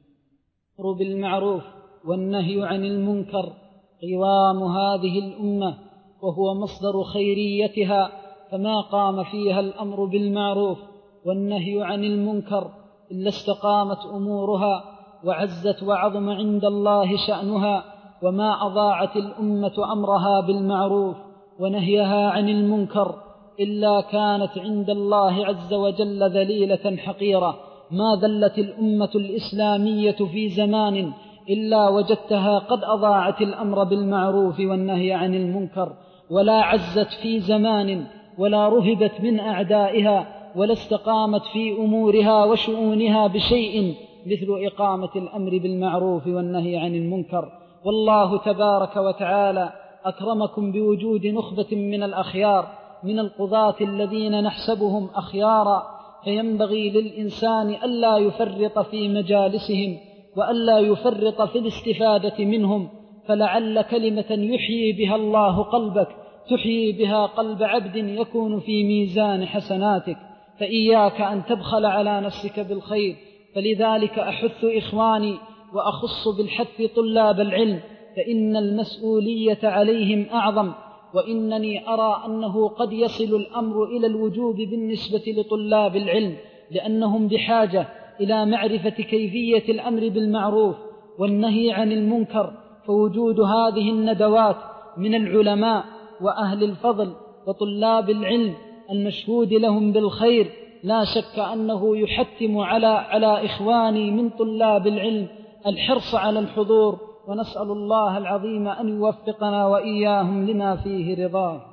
الأمر بالمعروف والنهي عن المنكر قوام هذه الأمة، وهو مصدر خيريتها، فما قام فيها الأمر بالمعروف والنهي عن المنكر إلا استقامت أمورها وعزت وعظم عند الله شأنها، وما أضاعت الأمة أمرها بالمعروف ونهيها عن المنكر إلا كانت عند الله عز وجل ذليلة حقيرة. ما ذلت الأمة الإسلامية في زمان إلا وجدتها قد أضاعت الأمر بالمعروف والنهي عن المنكر، ولا عزت في زمان ولا رهبت من أعدائها، ولا استقامت في أمورها وشؤونها بشيء مثل إقامة الأمر بالمعروف والنهي عن المنكر. والله تبارك وتعالى أكرمكم بوجود نخبة من الأخيار من القضاة الذين نحسبهم أخيارا، فينبغي للإنسان ألا يفرط في مجالسهم وألا يفرط في الاستفادة منهم، فلعل كلمة يحيي بها الله قلبك تحيي بها قلب عبد يكون في ميزان حسناتك، فإياك أن تبخل على نفسك بالخير. فلذلك أحث إخواني وأخص بالحث طلاب العلم، فإن المسؤولية عليهم أعظم، وإنني أرى أنه قد يصل الأمر إلى الوجوب بالنسبة لطلاب العلم، لأنهم بحاجة إلى معرفة كيفية الأمر بالمعروف والنهي عن المنكر. فوجود هذه الندوات من العلماء وأهل الفضل وطلاب العلم المشهود لهم بالخير لا شك أنه يحتم على على إخواني من طلاب العلم الحرص على الحضور، ونسأل الله العظيم أن يوفقنا وإياهم لما فيه رضاه.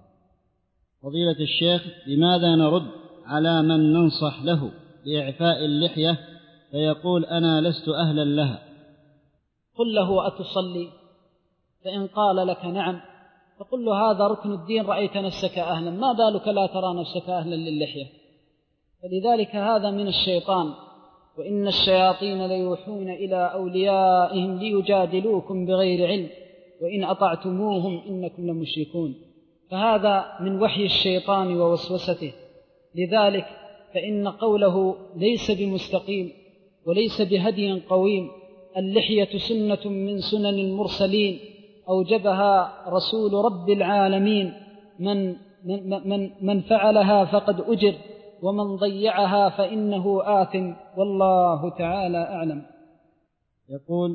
فضيلة الشيخ، لماذا نرد على من ننصح له بإعفاء اللحية فيقول أنا لست أهلا لها؟ قل له أتصلي؟ فإن قال لك نعم فقل له هذا ركن الدين، رأيت نفسك أهلا، ما بالك لا ترى نفسك أهلا للحية؟ فلذلك هذا من الشيطان، وإن الشياطين ليوحون إلى أوليائهم ليجادلوكم بغير علم وإن أطعتموهم إنكم لمشركون. فهذا من وحي الشيطان ووسوسته. لذلك فإن قوله ليس بمستقيم وليس بهدي قويم. اللحية سنة من سنن المرسلين أوجبها رسول رب العالمين، من, من, من, من فعلها فقد أجر ومن ضيعها فإنه آثم، والله تعالى أعلم. يقول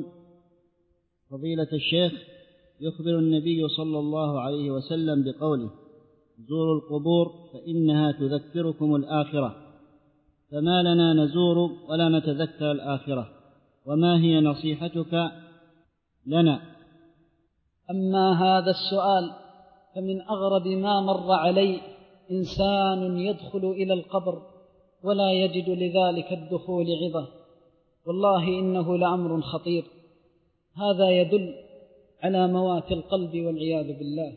فضيلة الشيخ، يخبر النبي صلى الله عليه وسلم بقوله زوروا القبور فإنها تذكركم الآخرة، فما لنا نزور ولا نتذكر الآخرة، وما هي نصيحتك لنا؟ أما هذا السؤال فمن أغرب ما مر علي إنسان يدخل إلى القبر ولا يجد لذلك الدخول عظة، والله إنه لأمر خطير. هذا يدل على موات القلب والعياذ بالله.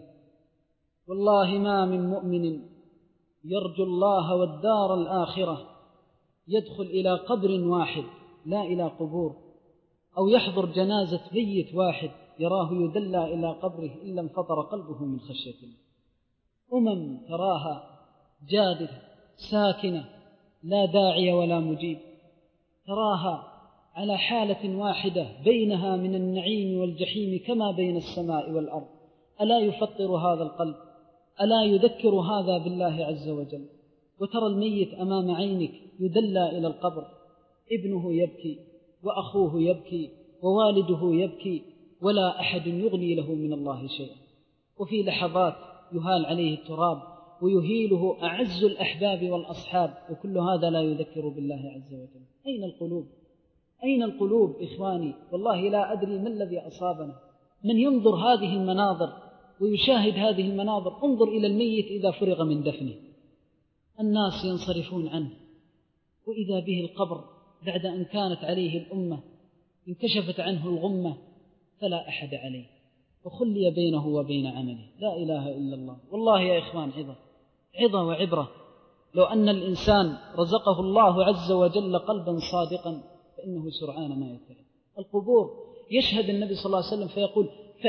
والله ما من مؤمن يرجو الله والدار الآخرة يدخل إلى قبر واحد لا إلى قبور، أو يحضر جنازة ميت واحد يراه يدلى إلى قبره إلا انفطر قلبه من خشية الله. أمم تراها جادة ساكنة لا داعي ولا مجيب، تراها على حالة واحدة بينها من النعيم والجحيم كما بين السماء والأرض. ألا يفطر هذا القلب؟ ألا يذكر هذا بالله عز وجل؟ وترى الميت أمام عينك يدلى إلى القبر، ابنه يبكي وأخوه يبكي ووالده يبكي ولا أحد يغني له من الله شيئا، وفي لحظات يهال عليه التراب ويهيله أعز الأحباب والأصحاب، وكل هذا لا يذكر بالله عز وجل. أين القلوب؟ أين القلوب إخواني؟ والله لا أدري ما الذي أصابنا. من ينظر هذه المناظر ويشاهد هذه المناظر، انظر إلى الميت إذا فرغ من دفنه الناس ينصرفون عنه، وإذا به القبر بعد أن كانت عليه الأمة انكشفت عنه الغمة فلا أحد عليه وخلي بينه وبين عمله. لا إله إلا الله. والله يا إخوان عظة عظة وعبرة. لو أن الإنسان رزقه الله عز وجل قلبا صادقا فإنه سرعان ما يتعب. القبور يشهد النبي صلى الله عليه وسلم فيقول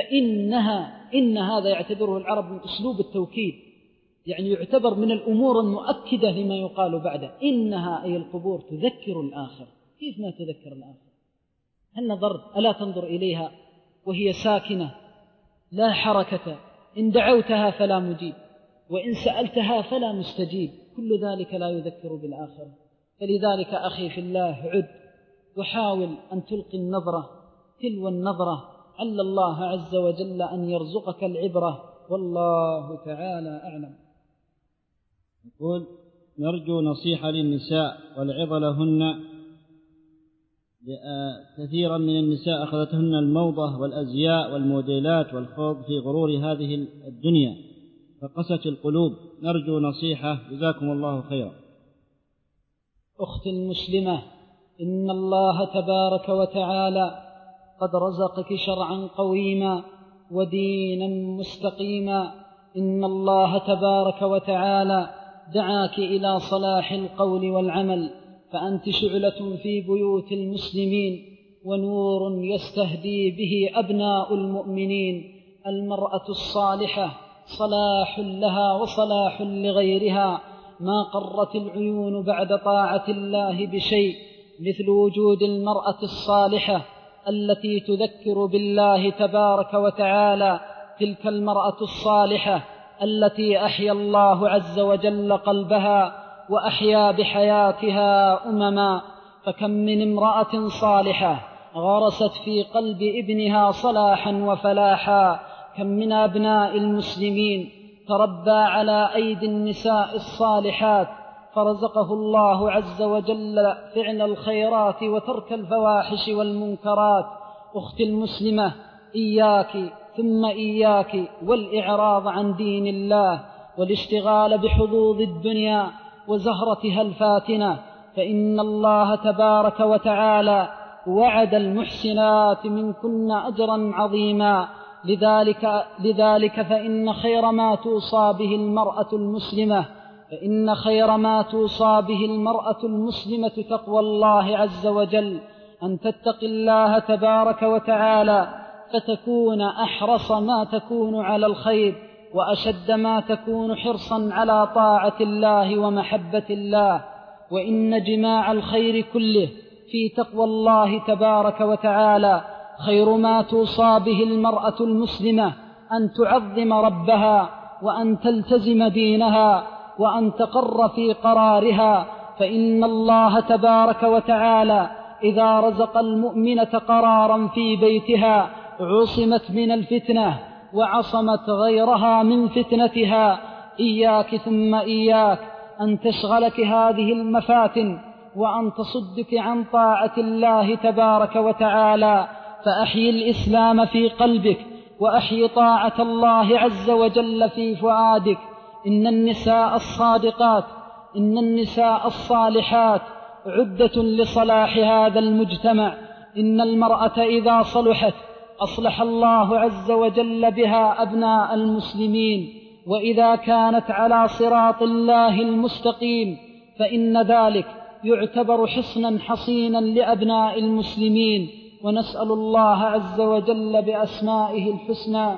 فإنها، إن هذا يعتبره العرب من أسلوب التوكيد، يعني يعتبر من الأمور المؤكدة لما يقال بعده. إنها أي القبور تذكر الآخر. كيف ما تذكر الآخر؟ هل نظرت؟ ألا تنظر إليها وهي ساكنة لا حركة، إن دعوتها فلا مجيب وإن سألتها فلا مستجيب، كل ذلك لا يذكر بالآخرة. فلذلك أخي في الله عد وحاول أن تلقي النظرة تلو النظرة، عل الله عز وجل أن يرزقك العبرة، والله تعالى أعلم. يقول نرجو نصيحة للنساء والعظة لهن. كثيرا من النساء أخذتهن الموضة والأزياء والموديلات والخوض في غرور هذه الدنيا فقست القلوب، نرجو نصيحة جزاكم الله خيرا. أختي المسلمة، إن الله تبارك وتعالى قد رزقك شرعا قويما ودينا مستقيما، إن الله تبارك وتعالى دعاك إلى صلاح القول والعمل، فأنت شعلة في بيوت المسلمين ونور يستهدي به أبناء المؤمنين. المرأة الصالحة صلاح لها وصلاح لغيرها، ما قرت العيون بعد طاعة الله بشيء مثل وجود المرأة الصالحة التي تذكر بالله تبارك وتعالى. تلك المرأة الصالحة التي أحيا الله عز وجل قلبها وأحيا بحياتها أمما. فكم من امرأة صالحة غرست في قلب ابنها صلاحا وفلاحا. كم من أبناء المسلمين تربى على أيدي النساء الصالحات، فرزقه الله عز وجل فعل الخيرات وترك الفواحش والمنكرات. أختي المسلمة، إياك ثم إياك والإعراض عن دين الله والاشتغال بحظوظ الدنيا وزهرتها الفاتنة، فإن الله تبارك وتعالى وعد المحسنات منكن أجرا عظيما. لذلك, لذلك فإن خير ما توصى به المرأة المسلمة فإن خير ما توصى به المرأة المسلمة تقوى الله عز وجل، أن تتقي الله تبارك وتعالى فتكون أحرص ما تكون على الخير وأشد ما تكون حرصا على طاعة الله ومحبة الله. وإن جماع الخير كله في تقوى الله تبارك وتعالى. خير ما توصى به المرأة المسلمة أن تعظم ربها وأن تلتزم دينها وأن تقر في قرارها، فإن الله تبارك وتعالى إذا رزق المؤمنة قرارا في بيتها عصمت من الفتنة وعصمت غيرها من فتنتها. إياك ثم إياك أن تشغلك هذه المفاتن وأن تصدك عن طاعة الله تبارك وتعالى، فأحيي الإسلام في قلبك وأحيي طاعة الله عز وجل في فؤادك. إن النساء الصادقات إن النساء الصالحات عدة لصلاح هذا المجتمع. إن المرأة إذا صلحت أصلح الله عز وجل بها أبناء المسلمين، وإذا كانت على صراط الله المستقيم فإن ذلك يعتبر حصنا حصينا لأبناء المسلمين. ونسأل الله عز وجل بأسمائه الحسنى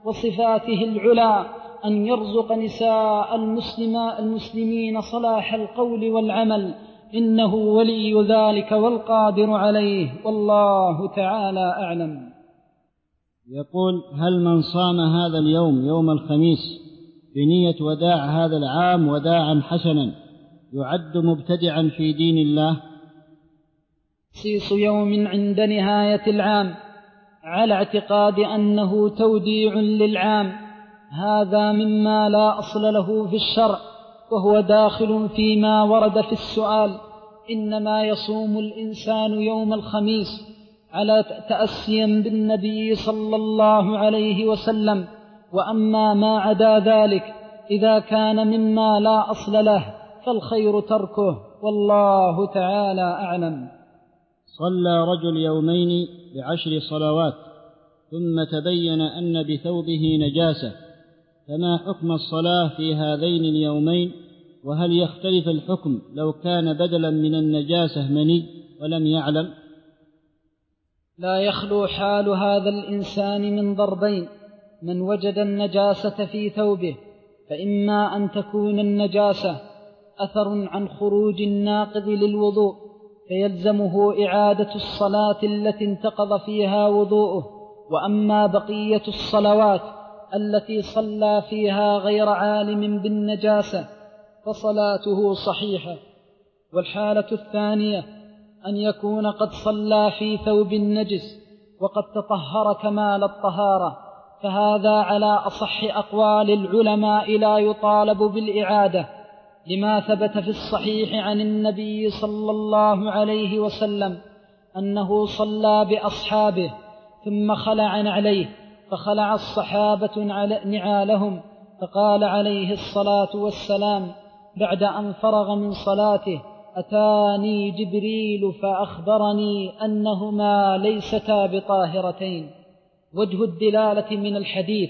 وصفاته العلى أن يرزق نساء المسلمين صلاح القول والعمل، إنه ولي ذلك والقادر عليه، والله تعالى أعلم. يقول: هل من صام هذا اليوم يوم الخميس بنية وداع هذا العام وداعا حسنا يعد مبتدعا في دين الله؟ تخصيص يوم عند نهاية العام على اعتقاد أنه توديع للعام هذا مما لا أصل له في الشرع، وهو داخل فيما ورد في السؤال. إنما يصوم الإنسان يوم الخميس على تأسيا بالنبي صلى الله عليه وسلم، وأما ما عدا ذلك إذا كان مما لا أصل له فالخير تركه، والله تعالى أعلم. صلى رجل يومين بعشر صلوات ثم تبين أن بثوبه نجاسة، فما حكم الصلاة في هذين اليومين؟ وهل يختلف الحكم لو كان بدلا من النجاسة مني ولم يعلم؟ لا يخلو حال هذا الإنسان من ضربين: من وجد النجاسة في ثوبه فإما أن تكون النجاسة أثر عن خروج الناقض للوضوء فيلزمه إعادة الصلاة التي انتقض فيها وضوءه، وأما بقية الصلوات التي صلى فيها غير عالم بالنجاسة فصلاته صحيحة. والحالة الثانية أن يكون قد صلى في ثوب النجس وقد تطهر كمال الطهارة، فهذا على أصح أقوال العلماء لا يطالب بالإعادة، لما ثبت في الصحيح عن النبي صلى الله عليه وسلم أنه صلى بأصحابه ثم خلع نعليه، فخلع الصحابة نعالهم، فقال عليه الصلاة والسلام بعد أن فرغ من صلاته: أتاني جبريل فأخبرني أنهما ليستا بطاهرتين. وجه الدلالة من الحديث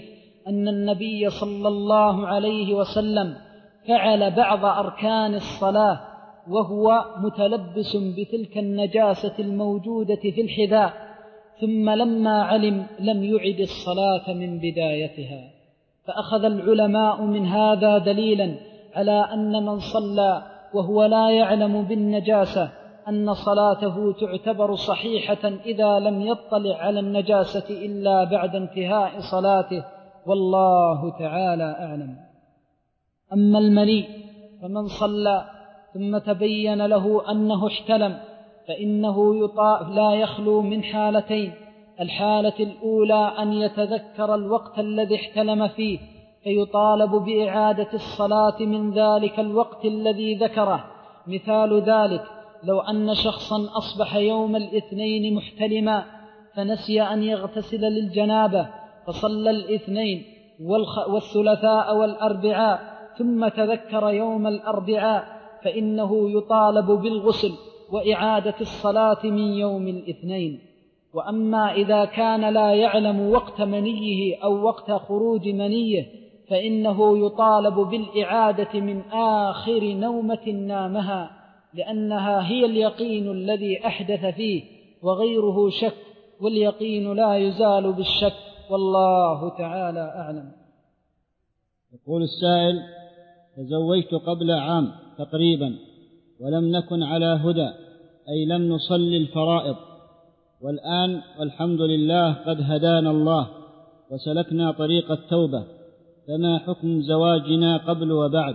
أن النبي صلى الله عليه وسلم فعل بعض أركان الصلاة وهو متلبس بتلك النجاسة الموجودة في الحذاء، ثم لما علم لم يعد الصلاة من بدايتها. فأخذ العلماء من هذا دليلا على أن من صلى وهو لا يعلم بالنجاسة أن صلاته تعتبر صحيحة إذا لم يطلع على النجاسة إلا بعد انتهاء صلاته، والله تعالى أعلم. أما المني فمن صلى ثم تبين له أنه احتلم فإنه يطاع لا يخلو من حالتين: الحالة الأولى أن يتذكر الوقت الذي احتلم فيه فيطالب بإعادة الصلاة من ذلك الوقت الذي ذكره. مثال ذلك لو أن شخصا أصبح يوم الاثنين محتلما فنسي أن يغتسل للجنابة فصلى الاثنين والثلاثاء والأربعاء ثم تذكر يوم الأربعاء فإنه يطالب بالغسل وإعادة الصلاة من يوم الاثنين. وأما إذا كان لا يعلم وقت منيه أو وقت خروج منيه فإنه يطالب بالإعادة من آخر نومة نامها، لأنها هي اليقين الذي أحدث فيه وغيره شك، واليقين لا يزال بالشك، والله تعالى أعلم. يقول السائل: تزوجت قبل عام تقريبا ولم نكن على هدى، أي لم نصلي الفرائض، والآن والحمد لله قد هدانا الله وسلكنا طريق التوبة، فما حكم زواجنا قبل وبعد؟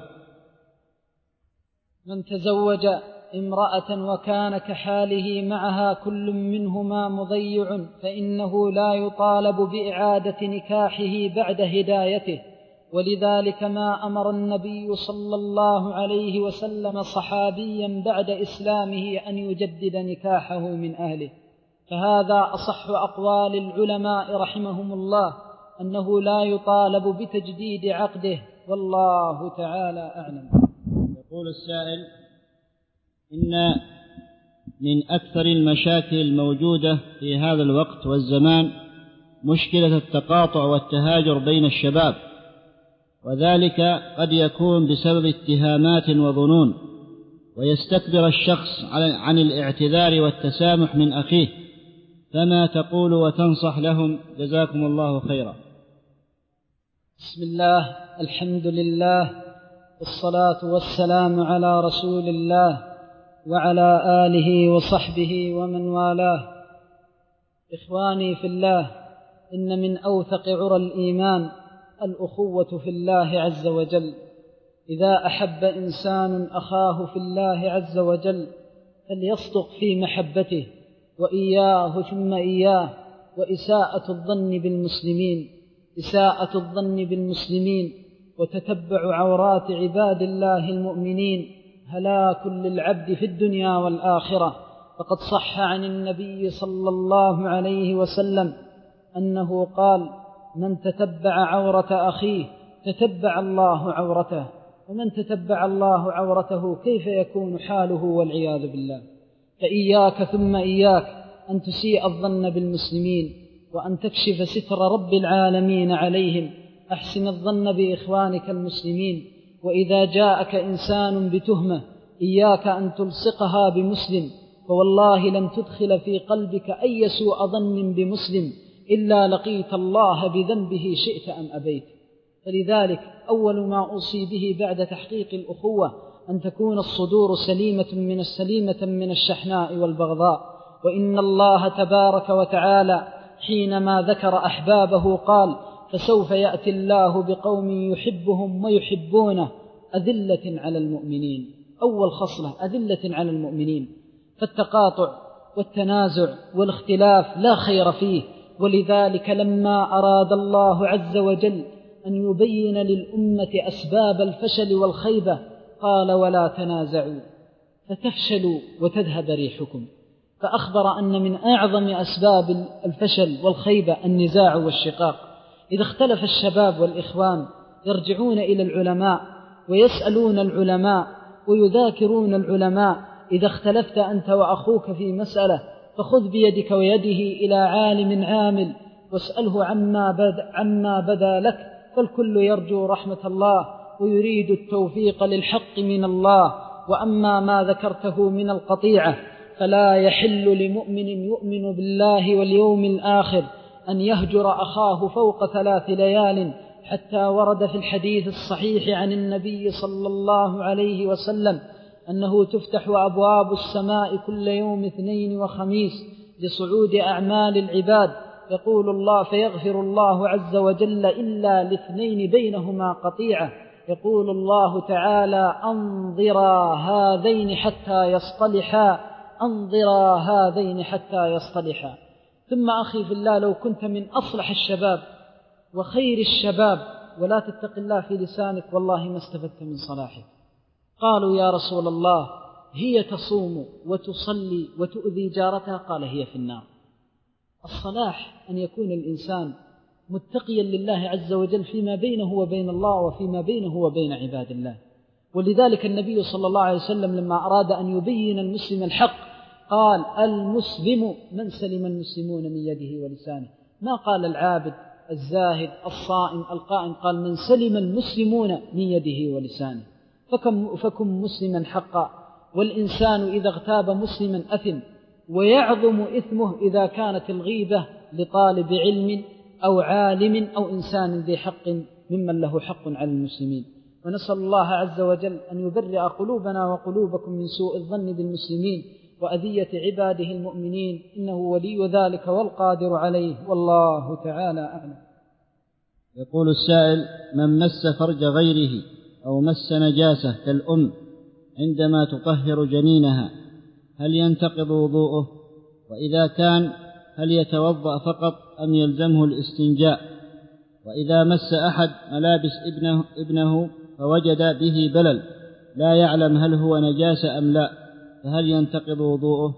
من تزوج امرأة وكان كحاله معها كل منهما مضيع فإنه لا يطالب بإعادة نكاحه بعد هدايته، ولذلك ما أمر النبي صلى الله عليه وسلم صحابيا بعد إسلامه أن يجدد نكاحه من أهله. فهذا أصح أقوال العلماء رحمهم الله، أنه لا يطالب بتجديد عقده، والله تعالى أعلم. يقول السائل: إن من أكثر المشاكل الموجودة في هذا الوقت والزمان مشكلة التقاطع والتهاجر بين الشباب، وذلك قد يكون بسبب اتهامات وظنون، ويستكبر الشخص عن الاعتذار والتسامح من أخيه، فما تقول وتنصح لهم؟ جزاكم الله خيرا. بسم الله، الحمد لله، والصلاة والسلام على رسول الله وعلى آله وصحبه ومن والاه. إخواني في الله، إن من أوثق عرى الإيمان الأخوة في الله عز وجل. إذا أحب إنسان أخاه في الله عز وجل فليصدق في محبته، وإياه ثم إياه، وإساءة الظن بالمسلمين إساءة الظن بالمسلمين وتتبع عورات عباد الله المؤمنين هلاك للعبد في الدنيا والآخرة. فقد صح عن النبي صلى الله عليه وسلم أنه قال: من تتبع عورة أخيه تتبع الله عورته، ومن تتبع الله عورته كيف يكون حاله والعياذ بالله. فإياك ثم إياك أن تسيء الظن بالمسلمين وأن تكشف ستر رب العالمين عليهم. أحسن الظن بإخوانك المسلمين، وإذا جاءك إنسان بتهمة إياك أن تلصقها بمسلم، فوالله لن تدخل في قلبك أي سوء ظن بمسلم إلا لقيت الله بذنبه شئت أم أبيت. فلذلك أول ما أوصي به بعد تحقيق الأخوة أن تكون الصدور سليمة من السليمة من الشحناء والبغضاء. وإن الله تبارك وتعالى حينما ذكر أحبابه قال: فسوف يأتي الله بقوم يحبهم ويحبونه أذلة على المؤمنين. أول خصلة أذلة على المؤمنين. فالتقاطع والتنازع والاختلاف لا خير فيه، ولذلك لما أراد الله عز وجل أن يبين للأمة أسباب الفشل والخيبة قال: ولا تنازعوا فتفشلوا وتذهب ريحكم. فأخبر أن من أعظم أسباب الفشل والخيبة النزاع والشقاق. إذا اختلف الشباب والإخوان يرجعون إلى العلماء ويسألون العلماء ويذاكرون العلماء. إذا اختلفت أنت وأخوك في مسألة فخذ بيدك ويده إلى عالم عامل واسأله عما بدا, عما بدا لك فالكل يرجو رحمة الله ويريد التوفيق للحق من الله. وأما ما ذكرته من القطيعة فلا يحل لمؤمن يؤمن بالله واليوم الآخر أن يهجر أخاه فوق ثلاث ليال، حتى ورد في الحديث الصحيح عن النبي صلى الله عليه وسلم أنه تفتح أبواب السماء كل يوم اثنين وخميس لصعود أعمال العباد، يقول الله فيغفر الله عز وجل إلا لاثنين بينهما قطيعة، يقول الله تعالى أنظرا هذين حتى يصطلحا، أنظرا هذين حتى يصطلحا. ثم أخي في الله، لو كنت من أصلح الشباب وخير الشباب ولا تتق الله في لسانك والله ما استفدت من صلاحك. قالوا يا رسول الله هي تصوم وتصلي وتؤذي جارتها، قال هي في النار. الصلاح أن يكون الإنسان متقيا لله عز وجل فيما بينه وبين الله وفيما بينه وبين عباد الله. ولذلك النبي صلى الله عليه وسلم لما أراد أن يبين المسلم الحق قال المسلم من سلم المسلمون من يده ولسانه، ما قال العابد الزاهد الصائم القائم، قال من سلم المسلمون من يده ولسانه. فكن, فكن مسلما حقا. والإنسان إذا اغتاب مسلما أثم، ويعظم إثمه إذا كانت الغيبة لطالب علم أو عالم أو إنسان ذي حق ممن له حق على المسلمين. ونسأل الله عز وجل أن يبرئ قلوبنا وقلوبكم من سوء الظن بالمسلمين وأذية عباده المؤمنين، إنه ولي ذلك والقادر عليه، والله تعالى أعلم. يقول السائل: من مس فرج غيره أو مس نجاسة كالأم عندما تطهر جنينها هل ينتقض وضوءه؟ وإذا كان هل يتوضأ فقط أم يلزمه الاستنجاء؟ وإذا مس أحد ملابس ابنه, ابنه فوجد به بلل لا يعلم هل هو نجاسة أم لا، فهل ينتقض وضوءه؟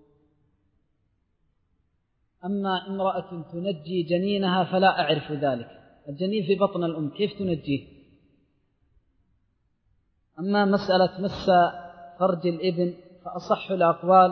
أما امرأة تنجي جنينها فلا أعرف ذلك، الجنين في بطن الأم كيف تنجيه؟ أما مسألة مس فرج الابن فأصح الأقوال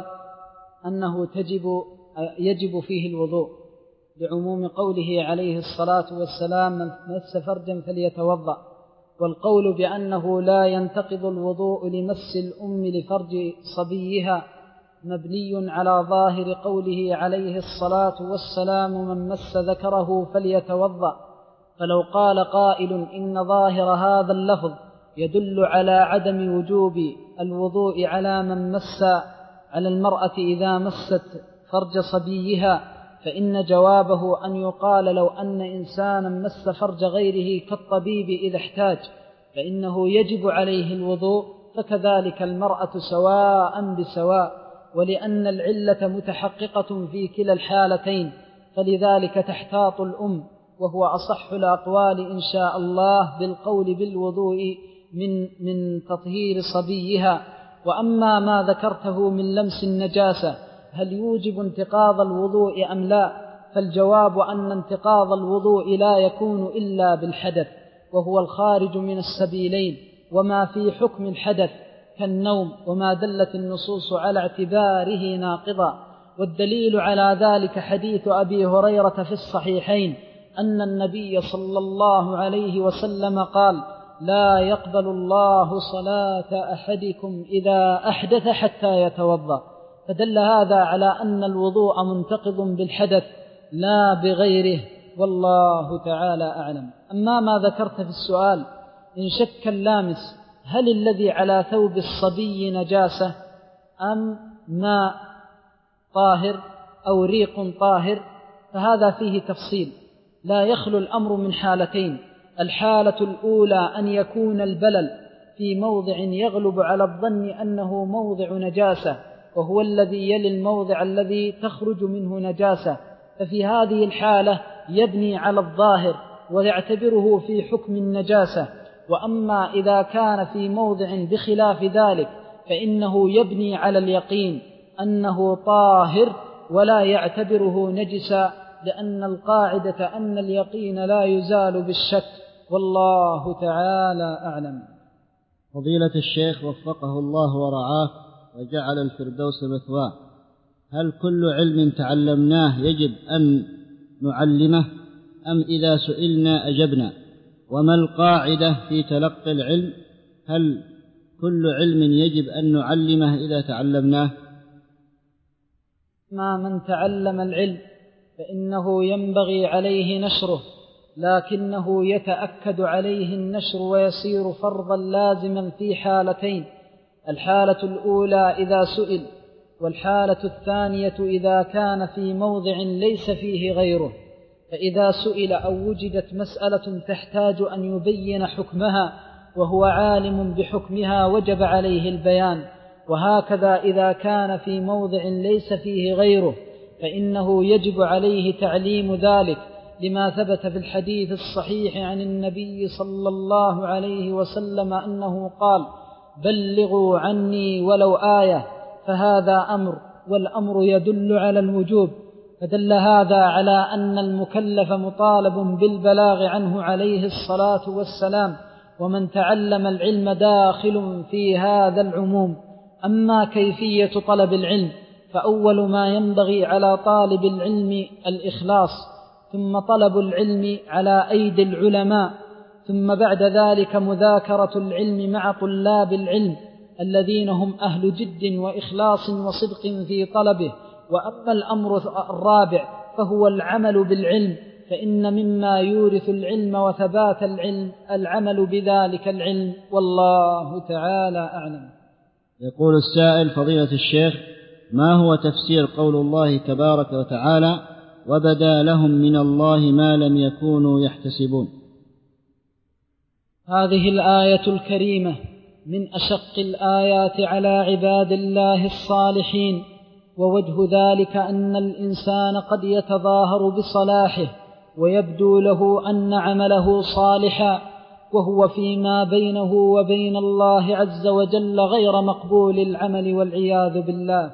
أنه تجب يجب فيه الوضوء لعموم قوله عليه الصلاة والسلام من مس فرجا فليتوضأ، والقول بأنه لا ينتقض الوضوء لمس الأم لفرج صبيها مبني على ظاهر قوله عليه الصلاة والسلام من مس ذكره فليتوضأ. فلو قال قائل إن ظاهر هذا اللفظ يدل على عدم وجوب الوضوء على من مس على المرأة إذا مست فرج صبيها، فإن جوابه أن يقال لو أن إنسانا مس فرج غيره كالطبيب إذا احتاج فإنه يجب عليه الوضوء، فكذلك المرأة سواء بسواء، ولأن العلة متحققة في كلا الحالتين، فلذلك تحتاط الأم، وهو أصح الأقوال إن شاء الله بالقول بالوضوء من, من تطهير صبيها. وأما ما ذكرته من لمس النجاسة هل يوجب انتقاض الوضوء أم لا، فالجواب أن انتقاض الوضوء لا يكون إلا بالحدث، وهو الخارج من السبيلين، وما في حكم الحدث كالنوم وما دلت النصوص على اعتباره ناقضا. والدليل على ذلك حديث أبي هريرة في الصحيحين أن النبي صلى الله عليه وسلم قال لا يقبل الله صلاة أحدكم إذا أحدث حتى يتوضأ، فدل هذا على أن الوضوء منتقض بالحدث لا بغيره، والله تعالى أعلم. أما ما ذكرت في السؤال إن شك اللامس هل الذي على ثوب الصبي نجاسة أم ماء طاهر أو ريق طاهر، فهذا فيه تفصيل، لا يخلو الأمر من حالتين: الحالة الأولى أن يكون البلل في موضع يغلب على الظن أنه موضع نجاسة، وهو الذي يلي الموضع الذي تخرج منه نجاسة، ففي هذه الحالة يبني على الظاهر ويعتبره في حكم النجاسة. وأما إذا كان في موضع بخلاف ذلك فإنه يبني على اليقين أنه طاهر ولا يعتبره نجسا، لأن القاعدة أن اليقين لا يزال بالشك، والله تعالى أعلم. فضيلة الشيخ وفقه الله ورعاه وجعل الفردوس مثواه، هل كل علم تعلمناه يجب أن نعلمه أم إذا سئلنا أجبنا؟ وما القاعدة في تلقي العلم؟ هل كل علم يجب أن نعلمه إذا تعلمناه؟ ما من تعلم العلم فإنه ينبغي عليه نشره، لكنه يتأكد عليه النشر ويصير فرضا لازما في حالتين: الحالة الأولى إذا سئل، والحالة الثانية إذا كان في موضع ليس فيه غيره. فإذا سئل أو وجدت مسألة تحتاج أن يبين حكمها وهو عالم بحكمها وجب عليه البيان، وهكذا إذا كان في موضع ليس فيه غيره فإنه يجب عليه تعليم ذلك، لما ثبت في الحديث الصحيح عن النبي صلى الله عليه وسلم أنه قال: بلغوا عني ولو آية. فهذا أمر، والأمر يدل على الوجوب، فدل هذا على أن المكلف مطالب بالبلاغ عنه عليه الصلاة والسلام، ومن تعلم العلم داخل في هذا العموم. أما كيفية طلب العلم فأول ما ينبغي على طالب العلم الإخلاص، ثم طلب العلم على أيدي العلماء، ثم بعد ذلك مذاكرة العلم مع طلاب العلم الذين هم أهل جد وإخلاص وصدق في طلبه. وأما الأمر الرابع فهو العمل بالعلم، فإن مما يورث العلم وثبات العلم العمل بذلك العلم، والله تعالى أعلم. يقول السائل: فضيلة الشيخ، ما هو تفسير قول الله تبارك وتعالى: وبدا لهم من الله ما لم يكونوا يحتسبون؟ هذه الآية الكريمة من أشق الآيات على عباد الله الصالحين، ووجه ذلك أن الإنسان قد يتظاهر بصلاحه ويبدو له أن عمله صالحا، وهو فيما بينه وبين الله عز وجل غير مقبول العمل والعياذ بالله.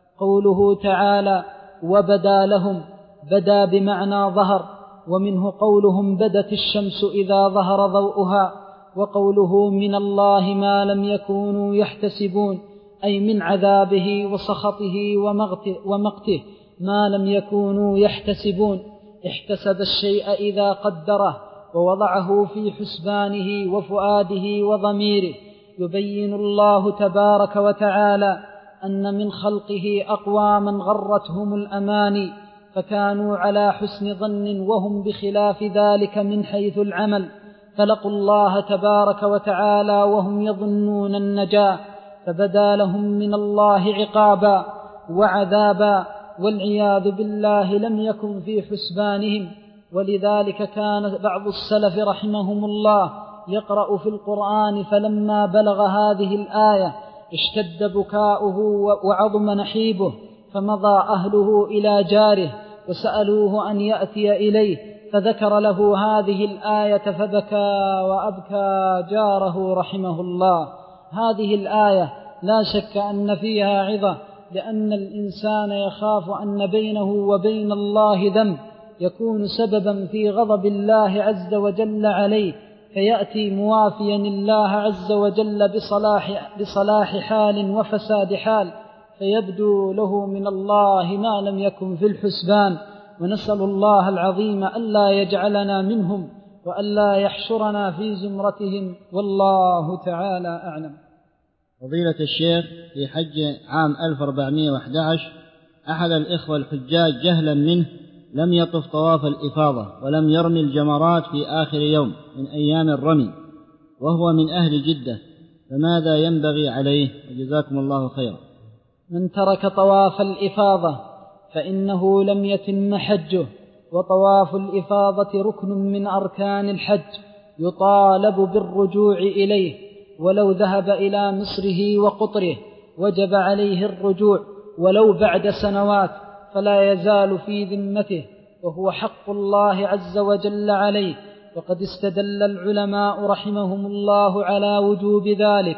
قوله تعالى: وبدا لهم، بدا بمعنى ظهر، ومنه قولهم بدت الشمس إذا ظهر ضوءها، وقوله من الله ما لم يكونوا يحتسبون، أي من عذابه وسخطه ومقته ما لم يكونوا يحتسبون. احتسب الشيء إذا قدره ووضعه في حسبانه وفؤاده وضميره. يبين الله تبارك وتعالى أن من خلقه أقواما غرتهم الأماني فكانوا على حسن ظن وهم بخلاف ذلك من حيث العمل، فلقوا الله تبارك وتعالى وهم يظنون النجاة، فبدا لهم من الله عقابا وعذابا، والعياذ بالله لم يكن في حسبانهم. ولذلك كان بعض السلف رحمهم الله يقرأ في القرآن فلما بلغ هذه الآية اشتد بكاؤه وعظم نحيبه، فمضى أهله إلى جاره وسألوه أن يأتي إليه فذكر له هذه الآية فبكى وأبكى جاره رحمه الله. هذه الآية لا شك أن فيها عظة، لأن الإنسان يخاف أن بينه وبين الله ذنب يكون سببا في غضب الله عز وجل عليه، فيأتي موافيا الله عز وجل بصلاح, بصلاح حال وفساد حال، فيبدو له من الله ما لم يكن في الحسبان. ونسأل الله العظيم ألا يجعلنا منهم وألا يحشرنا في زمرتهم، والله تعالى أعلم. فضيلة الشيخ، في حج عام ألف وأربعمائة وأحد عشر أحد الإخوة الحجاج جهلا منه لم يطف طواف الإفاضة ولم يرمي الجمرات في آخر يوم من أيام الرمي، وهو من أهل جدة، فماذا ينبغي عليه؟ وجزاكم الله خيرا. من ترك طواف الإفاضة فإنه لم يتم حجه، وطواف الإفاضة ركن من أركان الحج يطالب بالرجوع إليه، ولو ذهب إلى مصره وقطره وجب عليه الرجوع ولو بعد سنوات، فلا يزال في ذمته، وهو حق الله عز وجل عليه. وقد استدل العلماء رحمهم الله على وجوب ذلك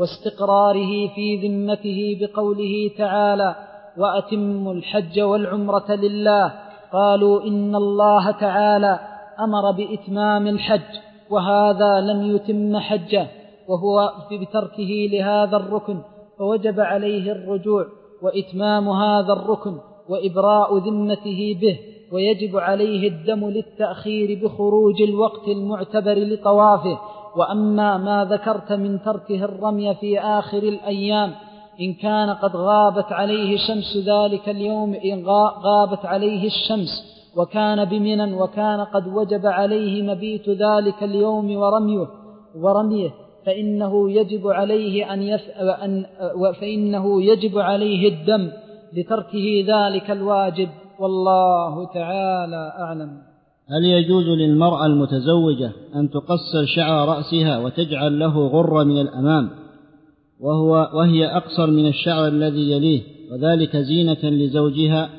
واستقراره في ذمته بقوله تعالى: وأتموا الحج والعمرة لله. قالوا إن الله تعالى أمر بإتمام الحج، وهذا لم يتم حجه وهو بتركه لهذا الركن، فوجب عليه الرجوع وإتمام هذا الركن وإبراء ذمته به، ويجب عليه الدم للتأخير بخروج الوقت المعتبر لطوافه. وأما ما ذكرت من تركه الرمي في آخر الأيام إن كان قد غابت عليه شمس ذلك اليوم، إن غابت عليه الشمس وكان بمنى وكان قد وجب عليه مبيت ذلك اليوم ورميه, ورميه فإنه يجب عليه أن يفعل فإنه يجب عليه الدم لتركه ذلك الواجب، والله تعالى أعلم. هل يجوز للمرأة المتزوجة أن تقصر شعر رأسها وتجعل له غرة من الأمام وهو وهي أقصر من الشعر الذي يليه، وذلك زينة لزوجها؟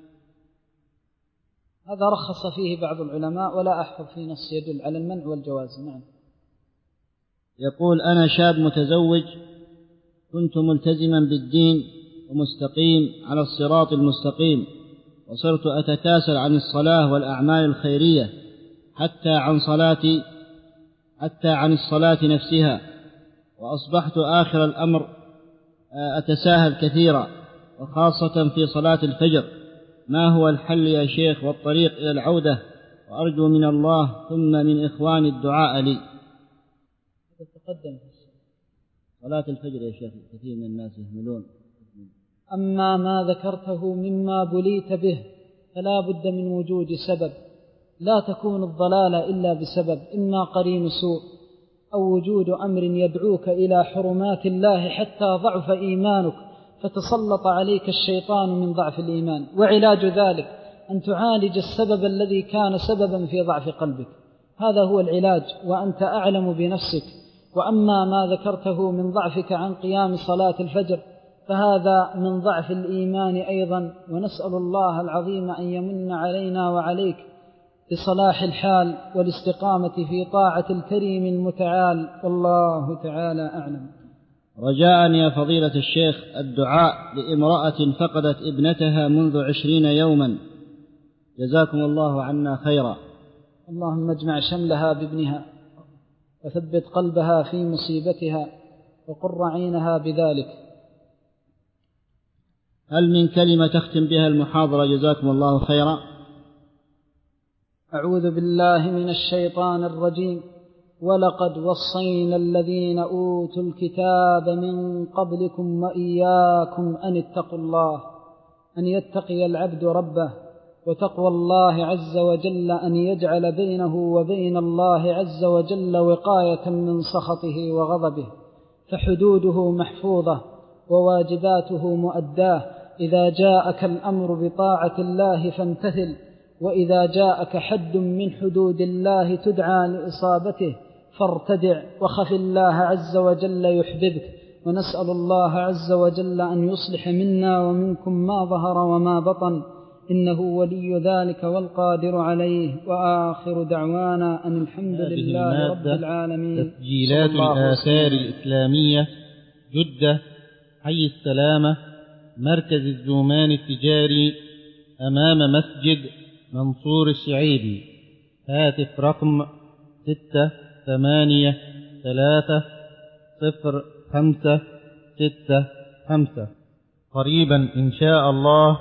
هذا رخص فيه بعض العلماء ولا أحفظ في نص يدل على المنع والجواز. نعم. يقول: أنا شاب متزوج، كنت ملتزما بالدين ومستقيم على الصراط المستقيم، وصرت أتكاسل عن الصلاة والأعمال الخيرية حتى عن صلاتي حتى عن الصلاة نفسها، وأصبحت آخر الأمر أتساهل كثيرا وخاصة في صلاة الفجر. ما هو الحل يا شيخ والطريق إلى العودة؟ وأرجو من الله ثم من إخواني الدعاء لي. تقدم صلاة الفجر يا شيخ كثير من الناس يهملون. أما ما ذكرته مما بليت به فلا بد من وجود سبب، لا تكون الضلالة إلا بسبب، إما قرين سوء أو وجود أمر يدعوك إلى حرمات الله حتى ضعف إيمانك فتسلط عليك الشيطان من ضعف الإيمان. وعلاج ذلك أن تعالج السبب الذي كان سببا في ضعف قلبك، هذا هو العلاج وأنت أعلم بنفسك. وأما ما ذكرته من ضعفك عن قيام صلاة الفجر فهذا من ضعف الإيمان أيضا، ونسأل الله العظيم أن يمن علينا وعليك بصلاح الحال والاستقامة في طاعة الكريم المتعال، والله تعالى أعلم. رجاء يا فضيلة الشيخ الدعاء لامرأة فقدت ابنتها منذ عشرين يوما، جزاكم الله عنا خيرا. اللهم اجمع شملها بابنها وثبت قلبها في مصيبتها وقر عينها بذلك. هل من كلمة تختم بها المحاضرة جزاكم الله خيرا؟ أعوذ بالله من الشيطان الرجيم. ولقد وصينا الذين أوتوا الكتاب من قبلكم وإياكم أن اتقوا الله، أن يتقي العبد ربه، وتقوى الله عز وجل أن يجعل بينه وبين الله عز وجل وقاية من سخطه وغضبه، فحدوده محفوظة وواجباته مؤداه. إذا جاءك الأمر بطاعة الله فامتثل، وإذا جاءك حد من حدود الله تدعى لإصابته فارتدع، وخف الله عز وجل يحببك. ونسأل الله عز وجل أن يصلح منا ومنكم ما ظهر وما بطن، إنه ولي ذلك والقادر عليه. وآخر دعوانا أن الحمد لله رب العالمين. تسجيلات الآثار الإسلامية، جدة، حي السلامة، مركز الزومان التجاري، أمام مسجد منصور الشعيبي. هاتف رقم ستة ثمانية ثلاثة صفر خمسة ستة خمسة. قريبا إن شاء الله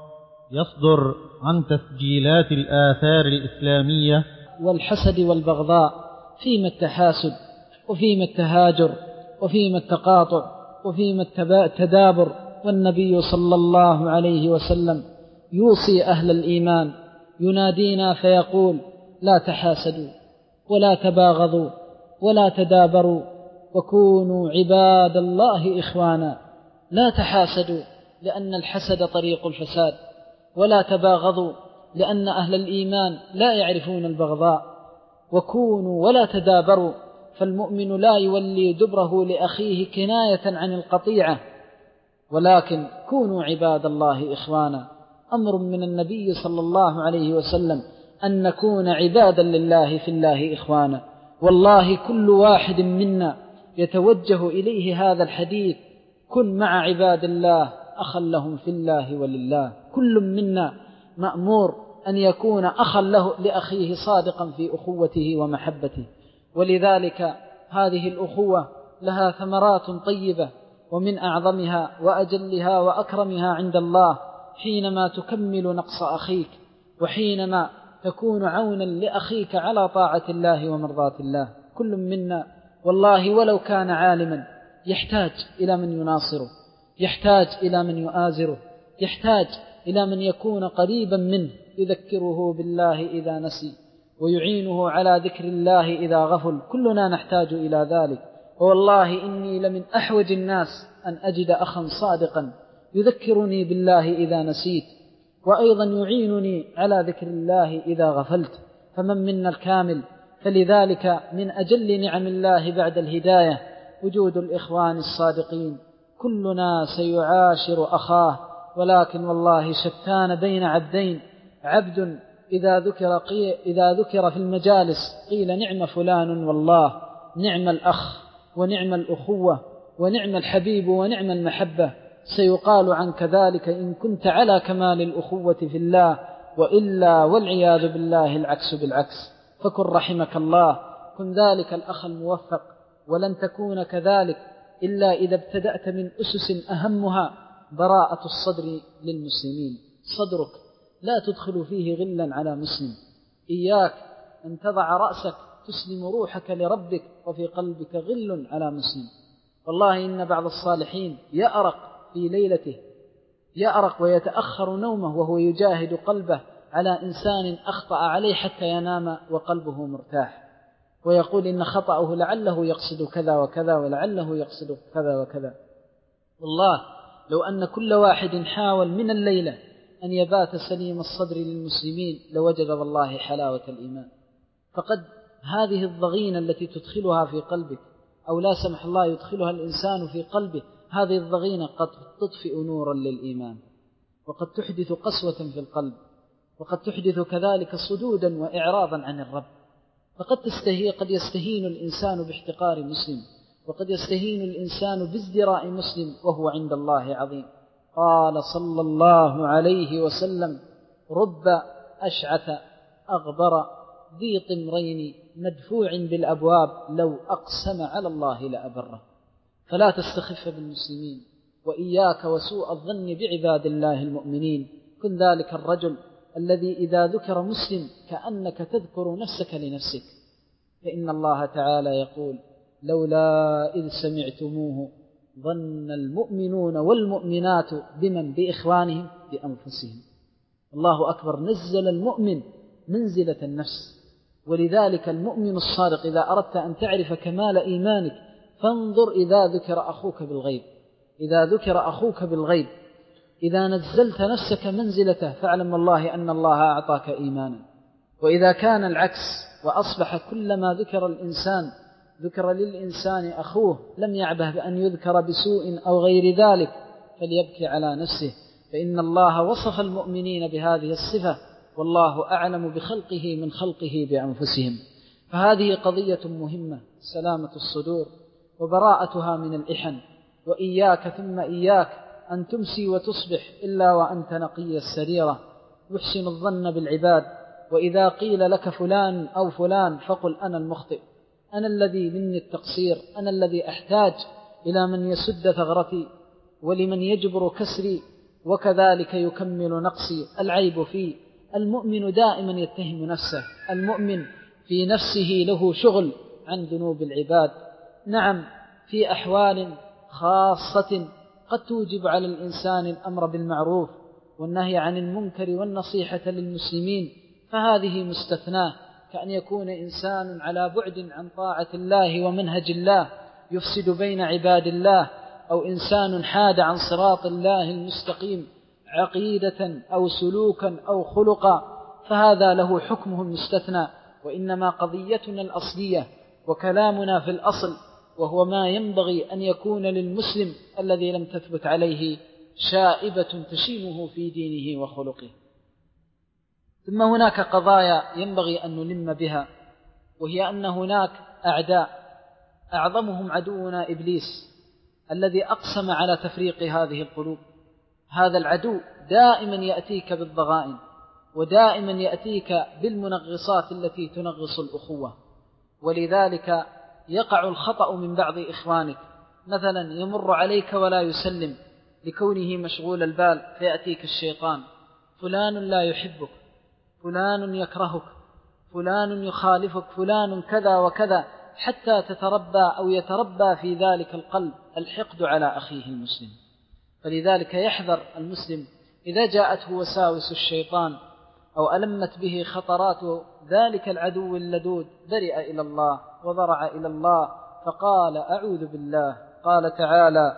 يصدر عن تسجيلات الآثار الإسلامية. والحسد والبغضاء، فيما التحاسد وفيما التهاجر وفيما التقاطع وفيما التدابر. والنبي صلى الله عليه وسلم يوصي أهل الإيمان، ينادينا فيقول: لا تحاسدوا ولا تباغضوا ولا تدابروا وكونوا عباد الله إخوانا. لا تحاسدوا لأن الحسد طريق الفساد، ولا تباغضوا لأن أهل الإيمان لا يعرفون البغضاء، وكونوا ولا تدابروا، فالمؤمن لا يولي دبره لأخيه كناية عن القطيعة، ولكن كونوا عباد الله إخوانا. أمر من النبي صلى الله عليه وسلم أن نكون عبادا لله في الله إخوانا. والله كل واحد منا يتوجه إليه هذا الحديث: كن مع عباد الله أخا لهم في الله ولله. كل منا مأمور أن يكون أخا له لأخيه صادقا في أخوته ومحبته. ولذلك هذه الأخوة لها ثمرات طيبة، ومن أعظمها وأجلها وأكرمها عند الله حينما تكمل نقص أخيك وحينما تكون عونا لأخيك على طاعة الله ومرضاة الله. كل منا والله ولو كان عالما يحتاج إلى من يناصره، يحتاج إلى من يؤازره، يحتاج إلى من يكون قريبا منه يذكره بالله إذا نسي ويعينه على ذكر الله إذا غفل. كلنا نحتاج إلى ذلك. والله إني لمن أحوج الناس أن أجد أخا صادقا يذكرني بالله إذا نسيت، وأيضا يعينني على ذكر الله إذا غفلت. فمن منا الكامل؟ فلذلك من أجل نعم الله بعد الهداية وجود الإخوان الصادقين. كلنا سيعاشر أخاه، ولكن والله شتان بين عبدين، عبد إذا ذكر, إذا ذكر في المجالس قيل نعم فلان والله، نعم الأخ ونعم الأخوة ونعم الحبيب ونعم المحبة. سيقال عنك ذلك إن كنت على كمال الأخوة في الله، وإلا والعياذ بالله العكس بالعكس. فكن رحمك الله، كن ذلك الأخ الموفق، ولن تكون كذلك إلا إذا ابتدأت من أسس أهمها براءة الصدر للمسلمين. صدرك لا تدخل فيه غلا على مسلم. إياك أن تضع رأسك تسلم روحك لربك وفي قلبك غل على مسلم. والله إن بعض الصالحين يأرق في ليلته، يأرق ويتأخر نومه وهو يجاهد قلبه على إنسان أخطأ عليه حتى ينام وقلبه مرتاح، ويقول إن خطأه لعله يقصد كذا وكذا ولعله يقصد كذا وكذا. والله لو أن كل واحد حاول من الليلة أن يبات سليم الصدر للمسلمين لوجد والله حلاوة الإيمان. فقد هذه الضغينة التي تدخلها في قلبك، أو لا سمح الله يدخلها الإنسان في قلبه، هذه الضغينة قد تطفئ نورا للإيمان، وقد تحدث قسوة في القلب، وقد تحدث كذلك صدودا وإعراضا عن الرب. فقد تستهي قد يستهين الإنسان باحتقار مسلم، وقد يستهين الإنسان بازدراء مسلم وهو عند الله عظيم. قال صلى الله عليه وسلم: رب أشعث أغبر ذي طمرين مدفوع بالأبواب لو أقسم على الله لأبره. فلا تستخف بالمسلمين، وإياك وسوء الظن بعباد الله المؤمنين. كن ذلك الرجل الذي إذا ذكر مسلم كأنك تذكر نفسك لنفسك، فإن الله تعالى يقول: لولا إذ سمعتموه ظن المؤمنون والمؤمنات بمن بإخوانهم بأنفسهم. الله أكبر، نزل المؤمن منزلة النفس. ولذلك المؤمن الصادق إذا أردت أن تعرف كمال إيمانك فانظر إذا ذكر أخوك بالغيب، إذا ذكر أخوك بالغيب، إذا نزلت نفسك منزلته فاعلم والله أن الله أعطاك إيمانا. وإذا كان العكس وأصبح كلما ذكر الإنسان ذكر للإنسان أخوه لم يعبه بأن يذكر بسوء أو غير ذلك فليبكي على نفسه، فإن الله وصف المؤمنين بهذه الصفة، والله أعلم بخلقه من خلقه بأنفسهم. فهذه قضية مهمة، سلامة الصدور وبراءتها من الإحن. وإياك ثم إياك أن تمسي وتصبح إلا وأنت نقي السريرة. يحسن الظن بالعباد، وإذا قيل لك فلان أو فلان فقل أنا المخطئ، أنا الذي مني التقصير، أنا الذي أحتاج إلى من يسد ثغرتي ولمن يجبر كسري وكذلك يكمل نقصي. العيب فيه. المؤمن دائما يتهم نفسه، المؤمن في نفسه له شغل عن ذنوب العباد. نعم، في أحوال خاصة قد توجب على الإنسان الأمر بالمعروف والنهي عن المنكر والنصيحة للمسلمين، فهذه مستثناة، كأن يكون إنسان على بعد عن طاعة الله ومنهج الله يفسد بين عباد الله، أو إنسان حاد عن صراط الله المستقيم عقيدة أو سلوكا أو خلقا، فهذا له حكمه المستثنى. وإنما قضيتنا الأصلية وكلامنا في الأصل وهو ما ينبغي أن يكون للمسلم الذي لم تثبت عليه شائبة تشينه في دينه وخلقه. ثم هناك قضايا ينبغي أن نلم بها، وهي أن هناك أعداء أعظمهم عدونا إبليس الذي أقسم على تفريق هذه القلوب. هذا العدو دائما يأتيك بالضغائن، ودائما يأتيك بالمنغصات التي تنغص الأخوة. ولذلك يقع الخطأ من بعض إخوانك، مثلا يمر عليك ولا يسلم لكونه مشغول البال، فيأتيك الشيطان: فلان لا يحبك، فلان يكرهك، فلان يخالفك، فلان كذا وكذا، حتى تتربى أو يتربى في ذلك القلب الحقد على أخيه المسلم. فلذلك يحذر المسلم إذا جاءته وساوس الشيطان أو ألمت به خطرات ذلك العدو اللدود، برئ إلى الله وضرع إلى الله فقال أعوذ بالله. قال تعالى: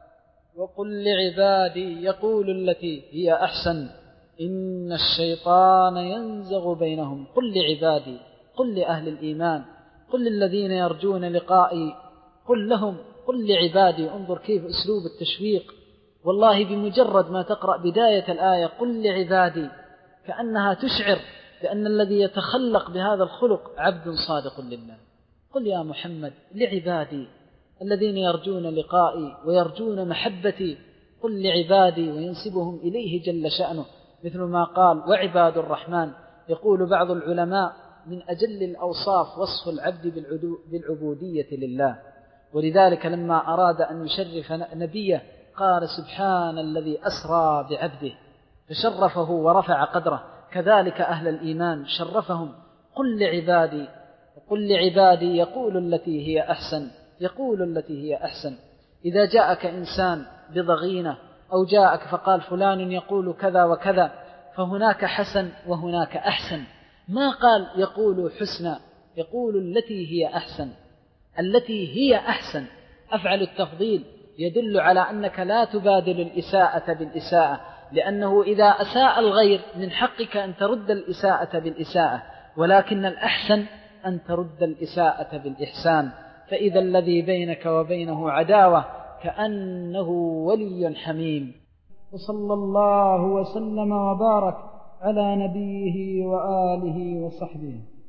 وقل لعبادي يقول التي هي أحسن إن الشيطان ينزغ بينهم. قل لعبادي، قل لأهل الإيمان، قل للذين يرجون لقائي، قل لهم، قل لعبادي. انظر كيف أسلوب التشويق، والله بمجرد ما تقرأ بداية الآية قل لعبادي كأنها تشعر بأن الذي يتخلق بهذا الخلق عبد صادق لله. قل يا محمد لعبادي الذين يرجون لقائي ويرجون محبتي، قل لعبادي، وينسبهم إليه جل شأنه، مثل ما قال وعباد الرحمن. يقول بعض العلماء من أجل الأوصاف وصف العبد بالعبودية لله، ولذلك لما أراد أن يشرف نبيه قال سبحان الذي أسرى بعبده، فشرفه ورفع قدره. كذلك أهل الإيمان شرفهم. قل لعبادي، قل لعبادي يقول التي هي أحسن، يقول التي هي أحسن. إذا جاءك إنسان بضغينة أو جاءك فقال فلان يقول كذا وكذا، فهناك حسن وهناك أحسن. ما قال يقول حسنى، يقول التي هي أحسن. التي هي أحسن أفعل التفضيل يدل على أنك لا تبادل الإساءة بالإساءة، لأنه إذا أساء الغير من حقك أن ترد الإساءة بالإساءة، ولكن الأحسن أن ترد الإساءة بالإحسان. فإذا الذي بينك وبينه عداوة كأنه ولي حميم. وصلى الله وسلم وبارك على نبيه وآله وصحبه.